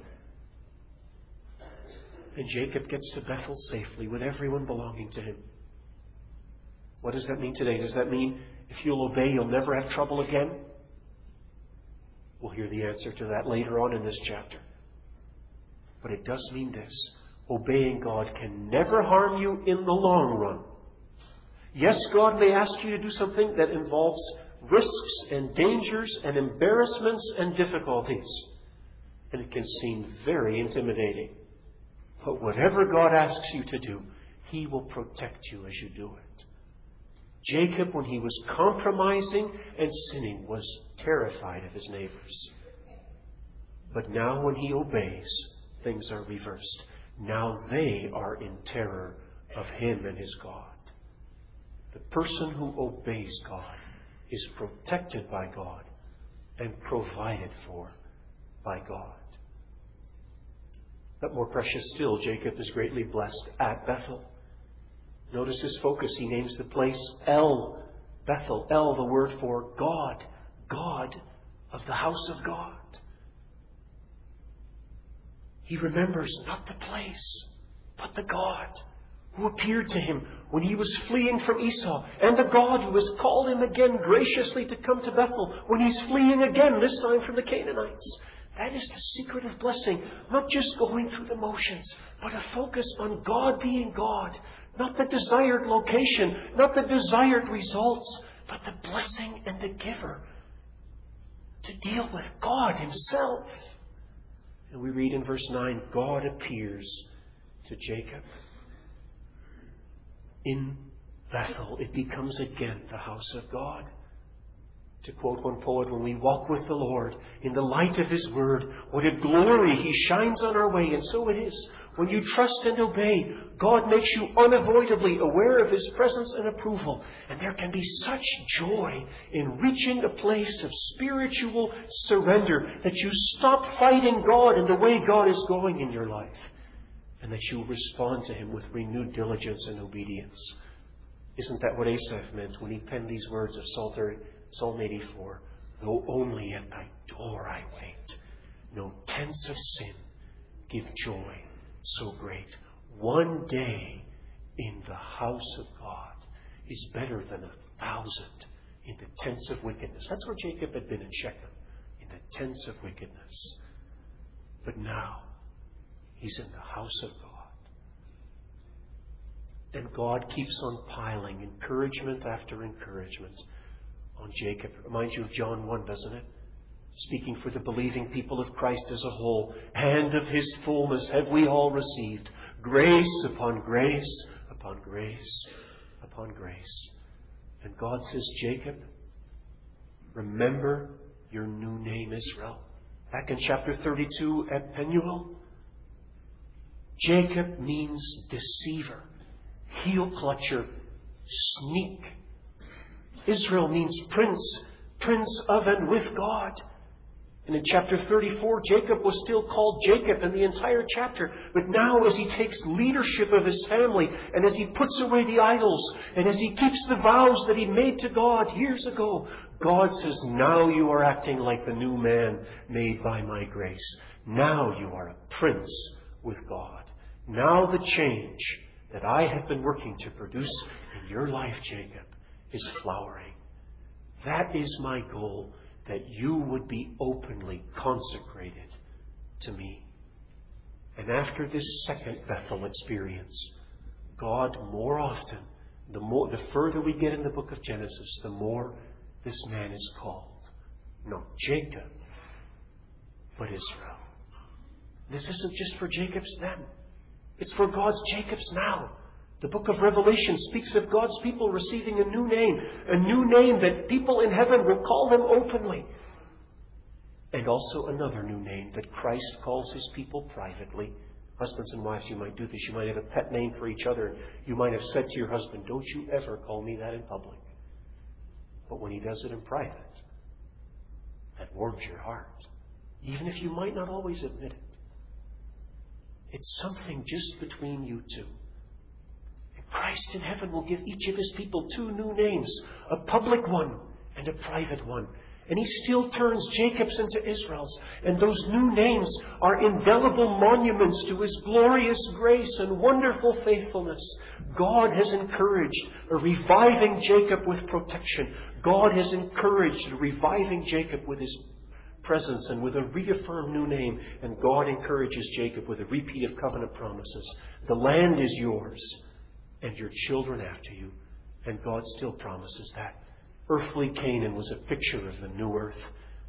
And Jacob gets to Bethel safely with everyone belonging to him. What does that mean today? Does that mean if you'll obey, you'll never have trouble again? We'll hear the answer to that later on in this chapter. But it does mean this. Obeying God can never harm you in the long run. Yes, God may ask you to do something that involves risks and dangers and embarrassments and difficulties. And it can seem very intimidating. But whatever God asks you to do, He will protect you as you do it. Jacob, when he was compromising and sinning, was terrified of his neighbors. But now when he obeys, things are reversed. Now they are in terror of him and his God. The person who obeys God is protected by God and provided for by God. But more precious still, Jacob is greatly blessed at Bethel. Notice his focus. He names the place El Bethel. El, the word for God. God of the house of God. He remembers not the place, but the God who appeared to him when he was fleeing from Esau, and the God who has called him again graciously to come to Bethel when he's fleeing again, this time from the Canaanites. That is the secret of blessing. Not just going through the motions, but a focus on God being God. Not the desired location, not the desired results, but the blessing and the giver. To deal with God Himself. And we read in verse nine, God appears to Jacob. In Bethel, it becomes again the house of God. To quote one poet, when we walk with the Lord in the light of His Word, what a glory He shines on our way. And so it is. When you trust and obey, God makes you unavoidably aware of His presence and approval. And there can be such joy in reaching a place of spiritual surrender that you stop fighting God in the way God is going in your life. And that you respond to Him with renewed diligence and obedience. Isn't that what Asaph meant when he penned these words of Psalm eighty-four? Though only at thy door I wait, no tents of sin give joy so great. One day in the house of God is better than a thousand in the tents of wickedness. That's where Jacob had been in Shechem, in the tents of wickedness. But now he's in the house of God. And God keeps on piling encouragement after encouragement on Jacob. It reminds you of John one, doesn't it? Speaking for the believing people of Christ as a whole. And of His fullness have we all received grace upon grace upon grace upon grace. And God says, Jacob, remember your new name Israel. Back in chapter thirty-two at Penuel, Jacob means deceiver, heel clutcher, sneak. Israel means prince, prince of and with God. And in chapter thirty-four, Jacob was still called Jacob in the entire chapter. But now as he takes leadership of his family, and as he puts away the idols, and as he keeps the vows that he made to God years ago, God says, now you are acting like the new man made by my grace. Now you are a prince with God. Now the change that I have been working to produce in your life, Jacob, is flowering. That is my goal, that you would be openly consecrated to me. And after this second Bethel experience, God more often, the more, the further we get in the book of Genesis, the more this man is called. Not Jacob, but Israel. This isn't just for Jacob's then. It's for God's Jacob's now. The book of Revelation speaks of God's people receiving a new name, a new name that people in heaven will call them openly. And also another new name that Christ calls His people privately. Husbands and wives, you might do this. You might have a pet name for each other. You might have said to your husband, don't you ever call me that in public. But when he does it in private, that warms your heart. Even if you might not always admit it. It's something just between you two. Christ in heaven will give each of His people two new names, a public one and a private one. And He still turns Jacob's into Israel's. And those new names are indelible monuments to His glorious grace and wonderful faithfulness. God has encouraged a reviving Jacob with protection. God has encouraged a reviving Jacob with His presence and with a reaffirmed new name. And God encourages Jacob with a repeat of covenant promises. The land is yours, and your children after you. And God still promises that. Earthly Canaan was a picture of the new earth.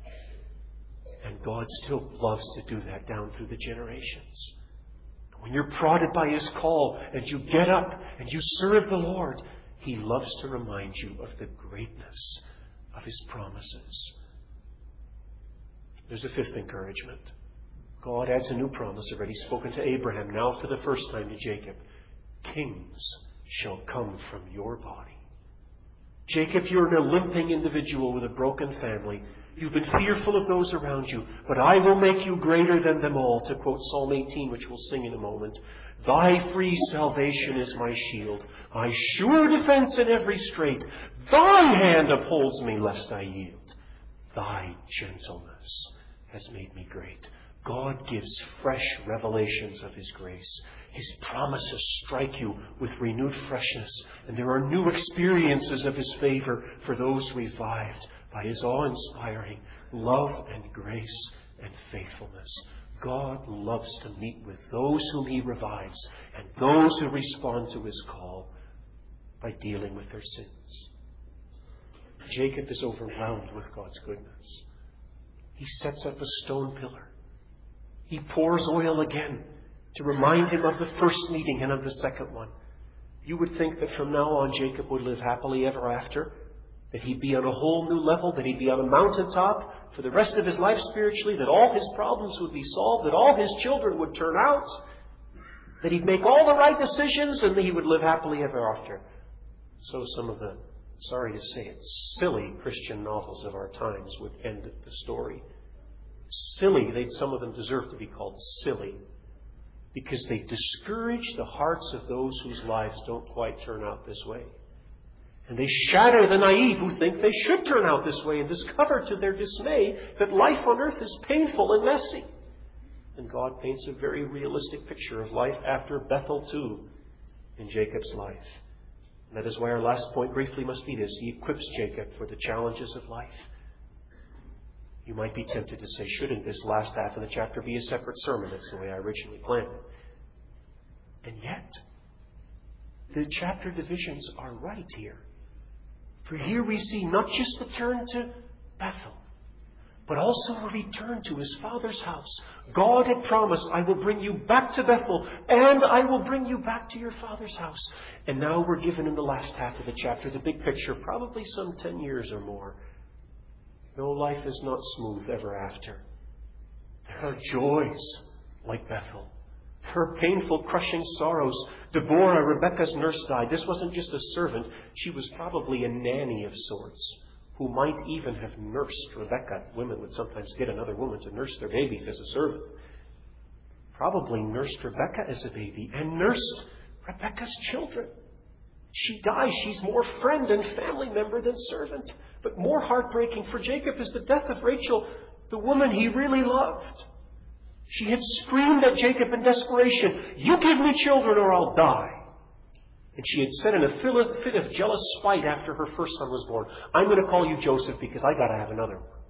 And God still loves to do that down through the generations. When you're prodded by His call and you get up and you serve the Lord, He loves to remind you of the greatness of His promises. There's a fifth encouragement. God adds a new promise already spoken to Abraham, now for the first time to Jacob. Kings shall come from your body. Jacob, you're an limping individual with a broken family. You've been fearful of those around you, but I will make you greater than them all, to quote Psalm eighteen, which we'll sing in a moment. Thy free salvation is my shield, my sure defense in every strait. Thy hand upholds me lest I yield. Thy gentleness has made me great. God gives fresh revelations of His grace. His promises strike you with renewed freshness, and there are new experiences of His favor for those revived by His awe-inspiring love and grace and faithfulness. God loves to meet with those whom He revives and those who respond to His call by dealing with their sins. Jacob is overwhelmed with God's goodness. He sets up a stone pillar. He pours oil again to remind him of the first meeting and of the second one. You would think that from now on Jacob would live happily ever after. that he'd be on a whole new level, that he'd be on a mountaintop for the rest of his life spiritually, that all his problems would be solved, that all his children would turn out, that he'd make all the right decisions, and that he would live happily ever after. So some of the, sorry to say it, silly Christian novels of our times would end the story. Silly, they some of them deserve to be called silly, because they discourage the hearts of those whose lives don't quite turn out this way. And they shatter the naive who think they should turn out this way and discover to their dismay that life on earth is painful and messy. And God paints a very realistic picture of life after Bethel too in Jacob's life. And that is why our last point briefly must be this. He equips Jacob for the challenges of life. You might be tempted to say, shouldn't this last half of the chapter be a separate sermon? That's the way I originally planned it. And yet, the chapter divisions are right here. For here we see not just the turn to Bethel, but also a return to his father's house. God had promised, I will bring you back to Bethel, and I will bring you back to your father's house. And now we're given in the last half of the chapter the big picture, probably some ten years or more. No, life is not smooth ever after. There are joys like Bethel. There are painful, crushing sorrows. Deborah, Rebekah's nurse, died. This wasn't just a servant. She was probably a nanny of sorts, who might even have nursed Rebekah. Women would sometimes get another woman to nurse their babies as a servant. Probably nursed Rebekah as a baby and nursed Rebekah's children. She dies. She's more friend and family member than servant. But more heartbreaking for Jacob is the death of Rachel, the woman he really loved. She had screamed at Jacob in desperation, "You give me children or I'll die." And she had said in a fit of jealous spite after her first son was born, "I'm going to call you Joseph because I got to have another one.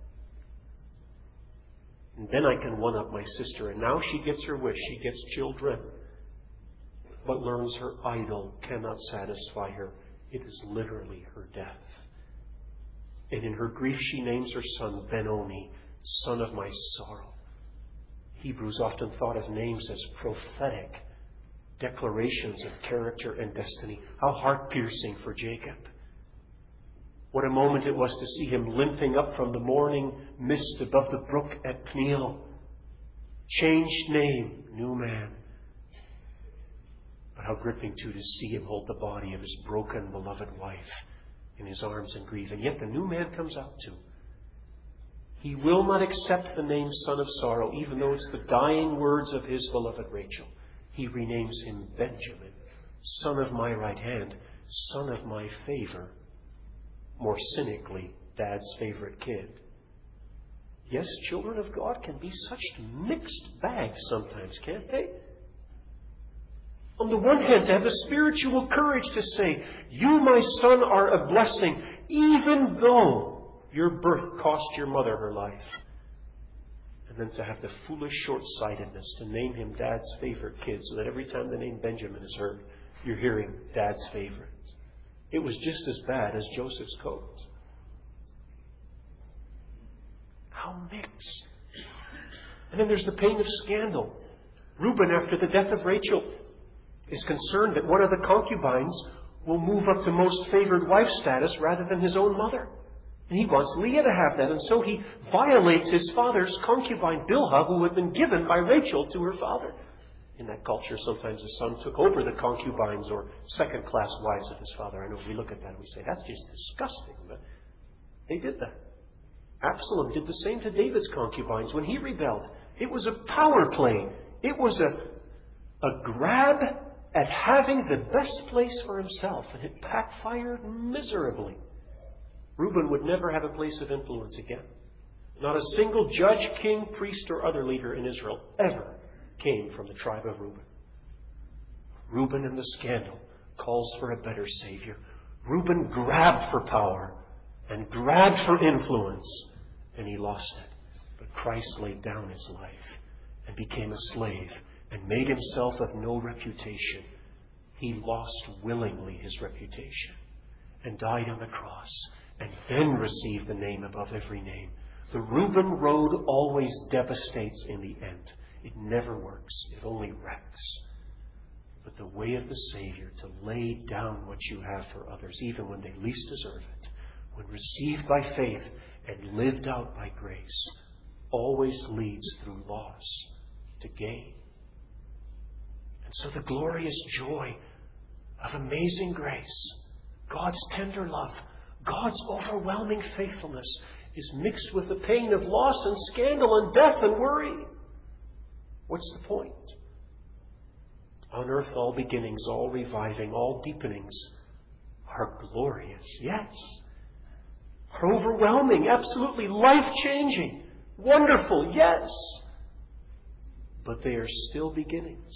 And then I can one-up my sister." And now she gets her wish. She gets children. But learns her idol cannot satisfy her. It is literally her death. And in her grief she names her son Ben-Oni, son of my sorrow. Hebrews often thought of names as prophetic declarations of character and destiny. How heart-piercing for Jacob. What a moment it was to see him limping up from the morning mist above the brook at Peniel. Changed name, new man. But how gripping, too, to see him hold the body of his broken, beloved wife in his arms in grief. And yet the new man comes out, too. He will not accept the name son of sorrow, even though it's the dying words of his beloved Rachel. He renames him Benjamin, son of my right hand, son of my favor. More cynically, Dad's favorite kid. Yes, children of God can be such mixed bags sometimes, can't they? On the one hand, to have the spiritual courage to say, "You, my son, are a blessing, even though your birth cost your mother her life." And then to have the foolish short-sightedness to name him Dad's favorite kid, so that every time the name Benjamin is heard, you're hearing Dad's favorite. It was just as bad as Joseph's coat. How mixed. And then there's the pain of scandal. Reuben, after the death of Rachel, is concerned that one of the concubines will move up to most favored wife status rather than his own mother. And he wants Leah to have that. And so he violates his father's concubine, Bilhah, who had been given by Rachel to her father. In that culture, sometimes the son took over the concubines or second-class wives of his father. I know we look at that and we say, that's just disgusting. But they did that. Absalom did the same to David's concubines when he rebelled. It was a power play. It was a, a grab at having the best place for himself. And it backfired miserably. Reuben would never have a place of influence again. Not a single judge, king, priest, or other leader in Israel ever came from the tribe of Reuben. Reuben in the scandal calls for a better Savior. Reuben grabbed for power and grabbed for influence, and he lost it. But Christ laid down his life and became a slave and made himself of no reputation. He lost willingly his reputation and died on the cross, and then received the name above every name. The Reuben road always devastates in the end. It never works. It only wrecks. But the way of the Savior, to lay down what you have for others, even when they least deserve it, when received by faith and lived out by grace, always leads through loss to gain. And so the glorious joy of amazing grace, God's tender love, God's overwhelming faithfulness, is mixed with the pain of loss and scandal and death and worry. What's the point? On earth, all beginnings, all reviving, all deepenings are glorious, yes. Are overwhelming, absolutely life-changing, wonderful, yes. But they are still beginnings.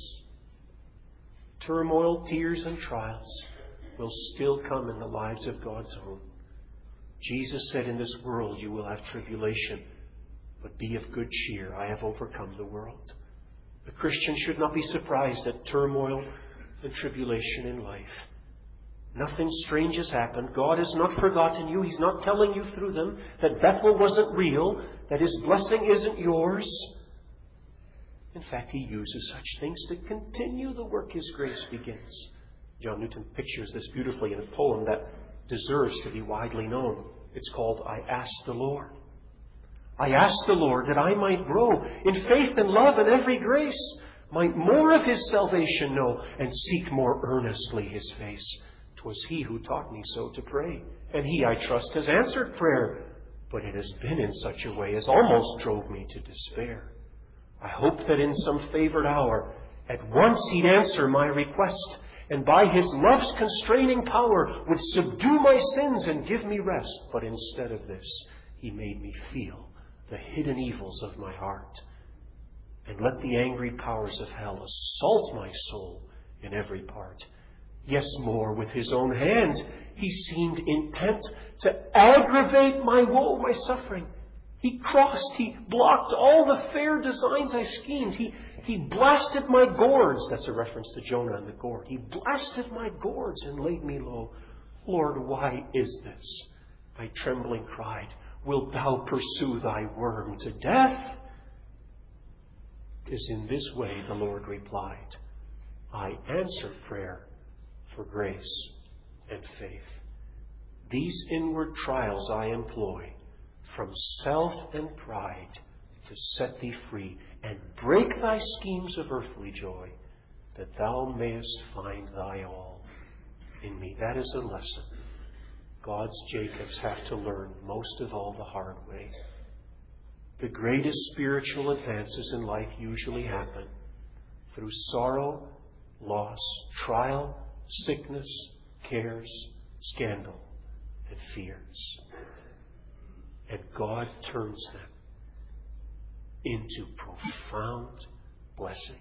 Turmoil, tears, and trials will still come in the lives of God's own. Jesus said, in this world you will have tribulation, but be of good cheer. I have overcome the world. The Christian should not be surprised at turmoil and tribulation in life. Nothing strange has happened. God has not forgotten you. He's not telling you through them that Bethel wasn't real, that His blessing isn't yours. In fact, He uses such things to continue the work His grace begins. John Newton pictures this beautifully in a poem that deserves to be widely known. It's called, I Asked the Lord. I asked the Lord that I might grow in faith and love and every grace, might more of His salvation know, and seek more earnestly His face. 'Twas He who taught me so to pray, and He, I trust, has answered prayer. But it has been in such a way as almost drove me to despair. I hoped that in some favored hour at once He'd answer my request, and by His love's constraining power would subdue my sins and give me rest. But instead of this, He made me feel the hidden evils of my heart, and let the angry powers of hell assault my soul in every part. Yes, more, with His own hand He seemed intent to aggravate my woe, my suffering. He crossed, He blocked all the fair designs I schemed. He, he blasted my gourds. That's a reference to Jonah and the gourd. He blasted my gourds and laid me low. Lord, why is this? I trembling cried, wilt Thou pursue Thy worm to death? 'Tis in this way, the Lord replied, I answer prayer for grace and faith. These inward trials I employ from self and pride to set thee free and break thy schemes of earthly joy, that thou mayest find thy all in me. That is a lesson God's Jacobs have to learn most of all the hard way. The greatest spiritual advances in life usually happen through sorrow, loss, trial, sickness, cares, scandal, and fears. And God turns them into profound blessings.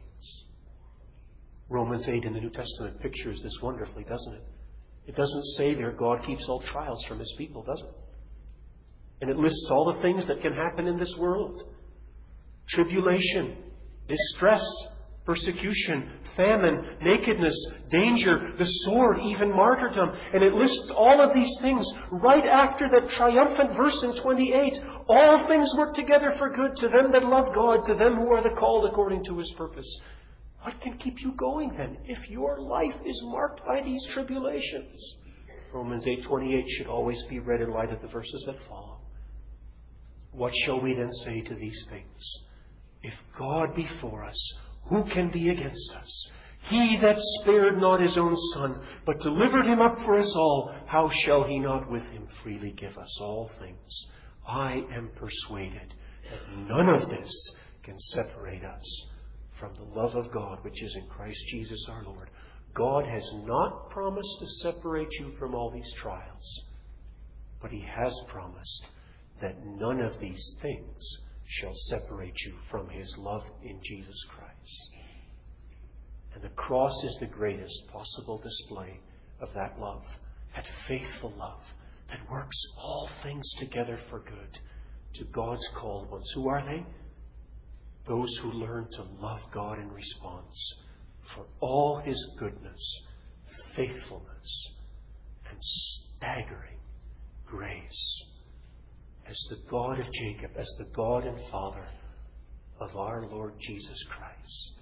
Romans eight in the New Testament pictures this wonderfully, doesn't it? It doesn't say there God keeps all trials from His people, does it? And it lists all the things that can happen in this world. Tribulation, distress, persecution, famine, nakedness, danger, the sword, even martyrdom. And it lists all of these things right after that triumphant verse in twenty-eight. All things work together for good to them that love God, to them who are the called according to His purpose. What can keep you going then if your life is marked by these tribulations? Romans eight twenty-eight should always be read in light of the verses that follow. What shall we then say to these things? If God be for us, who can be against us? He that spared not His own Son, but delivered Him up for us all, how shall He not with Him freely give us all things? I am persuaded that none of this can separate us from the love of God which is in Christ Jesus our Lord. God has not promised to separate you from all these trials, but He has promised that none of these things shall separate you from His love in Jesus Christ. And the cross is the greatest possible display of that love, that faithful love that works all things together for good to God's called ones. Who are they? Those who learn to love God in response for all His goodness, faithfulness, and staggering grace. As the God of Jacob, as the God and Father of our Lord Jesus Christ.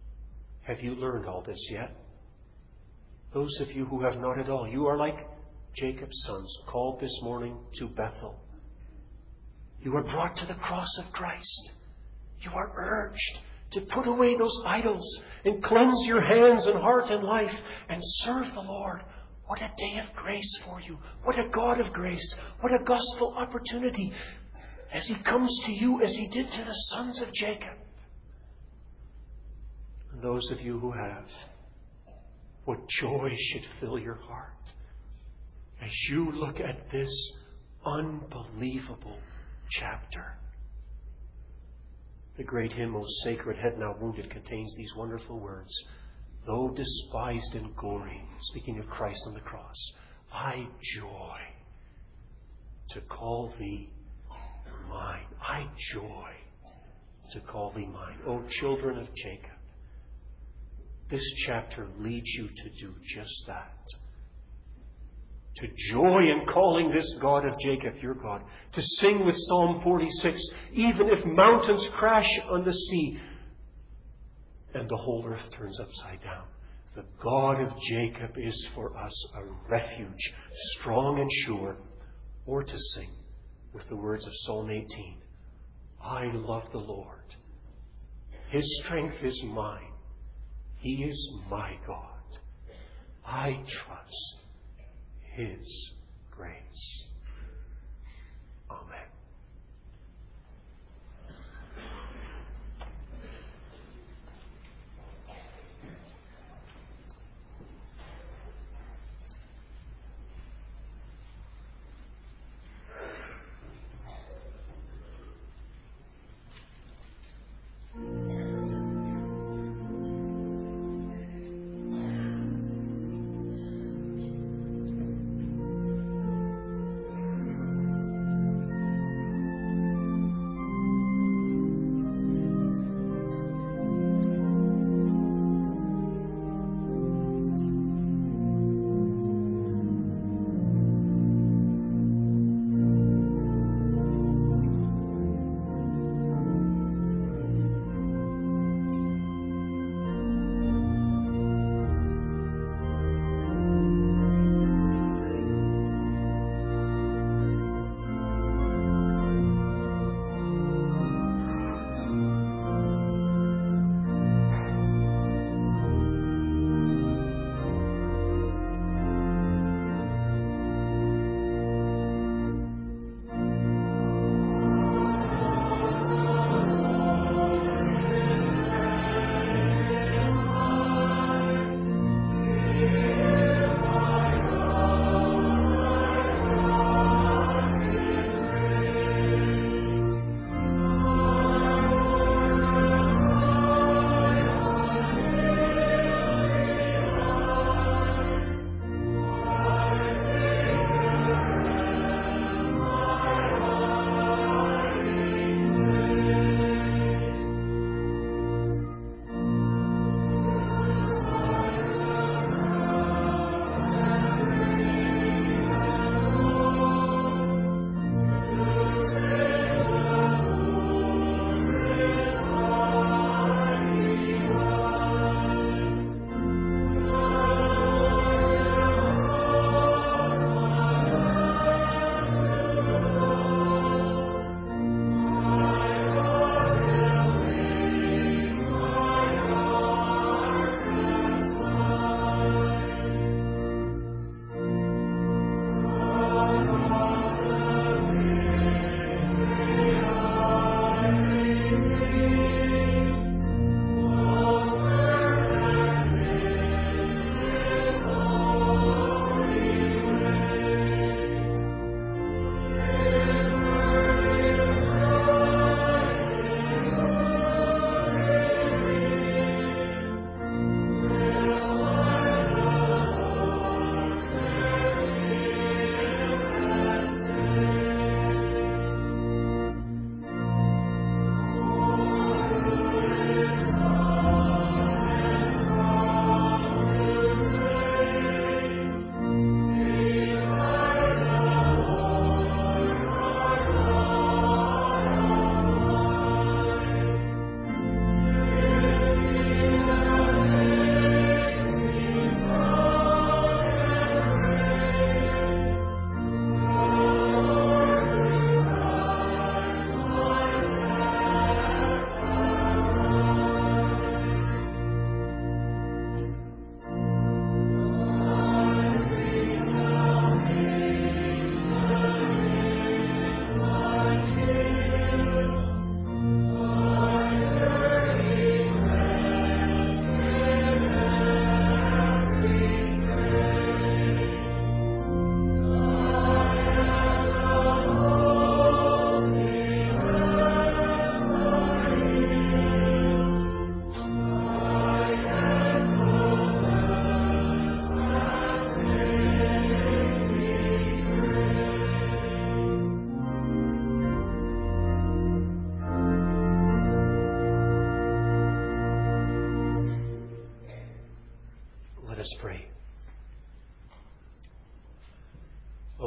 Have you learned all this yet? Those of you who have not at all, you are like Jacob's sons, called this morning to Bethel. You are brought to the cross of Christ. You are urged to put away those idols and cleanse your hands and heart and life and serve the Lord. What a day of grace for you. What a God of grace. What a gospel opportunity as He comes to you as He did to the sons of Jacob. And those of you who have, what joy should fill your heart as you look at this unbelievable chapter. The great hymn, O Sacred Head Now Wounded, contains these wonderful words. Though despised and gory, speaking of Christ on the cross, I joy to call Thee mine. I joy to call Thee mine. O children of Jacob, this chapter leads you to do just that. To joy in calling this God of Jacob your God. To sing with Psalm forty-six, even if mountains crash on the sea and the whole earth turns upside down. The God of Jacob is for us a refuge, strong and sure. Or to sing with the words of Psalm eighteen, I love the Lord. His strength is mine. He is my God. I trust His grace. Amen.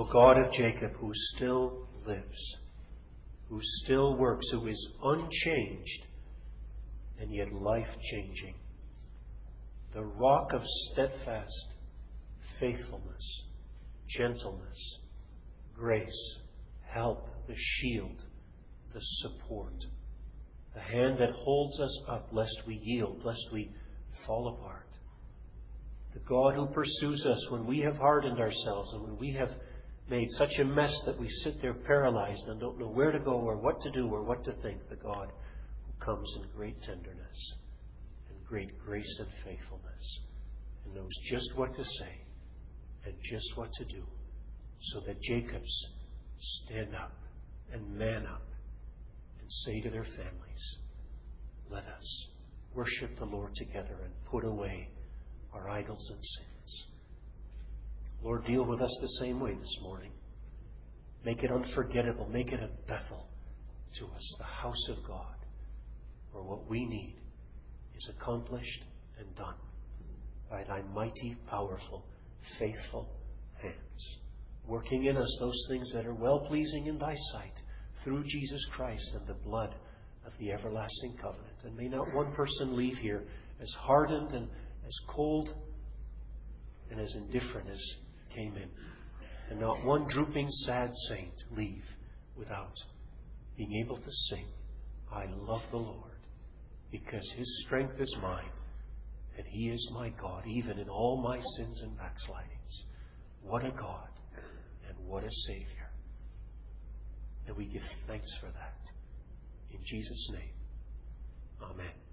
God of Jacob, who still lives, who still works, who is unchanged and yet life-changing, the rock of steadfast faithfulness, gentleness, grace, help, the shield, the support, the hand that holds us up lest we yield, lest we fall apart. The God who pursues us when we have hardened ourselves and when we have made such a mess that we sit there paralyzed and don't know where to go or what to do or what to think. The God who comes in great tenderness and great grace and faithfulness and knows just what to say and just what to do, so that Jacobs stand up and man up and say to their families, let us worship the Lord together and put away our idols and sins. Lord, deal with us the same way this morning. Make it unforgettable. Make it a Bethel to us, the house of God, where what we need is accomplished and done by thy mighty, powerful, faithful hands, working in us those things that are well-pleasing in thy sight through Jesus Christ and the blood of the everlasting covenant. And may not one person leave here as hardened and as cold and as indifferent as came in. And not one drooping, sad saint leave without being able to sing, I love the Lord, because His strength is mine, and He is my God, even in all my sins and backslidings. What a God, and what a Savior. And we give thanks for that. In Jesus' name, amen.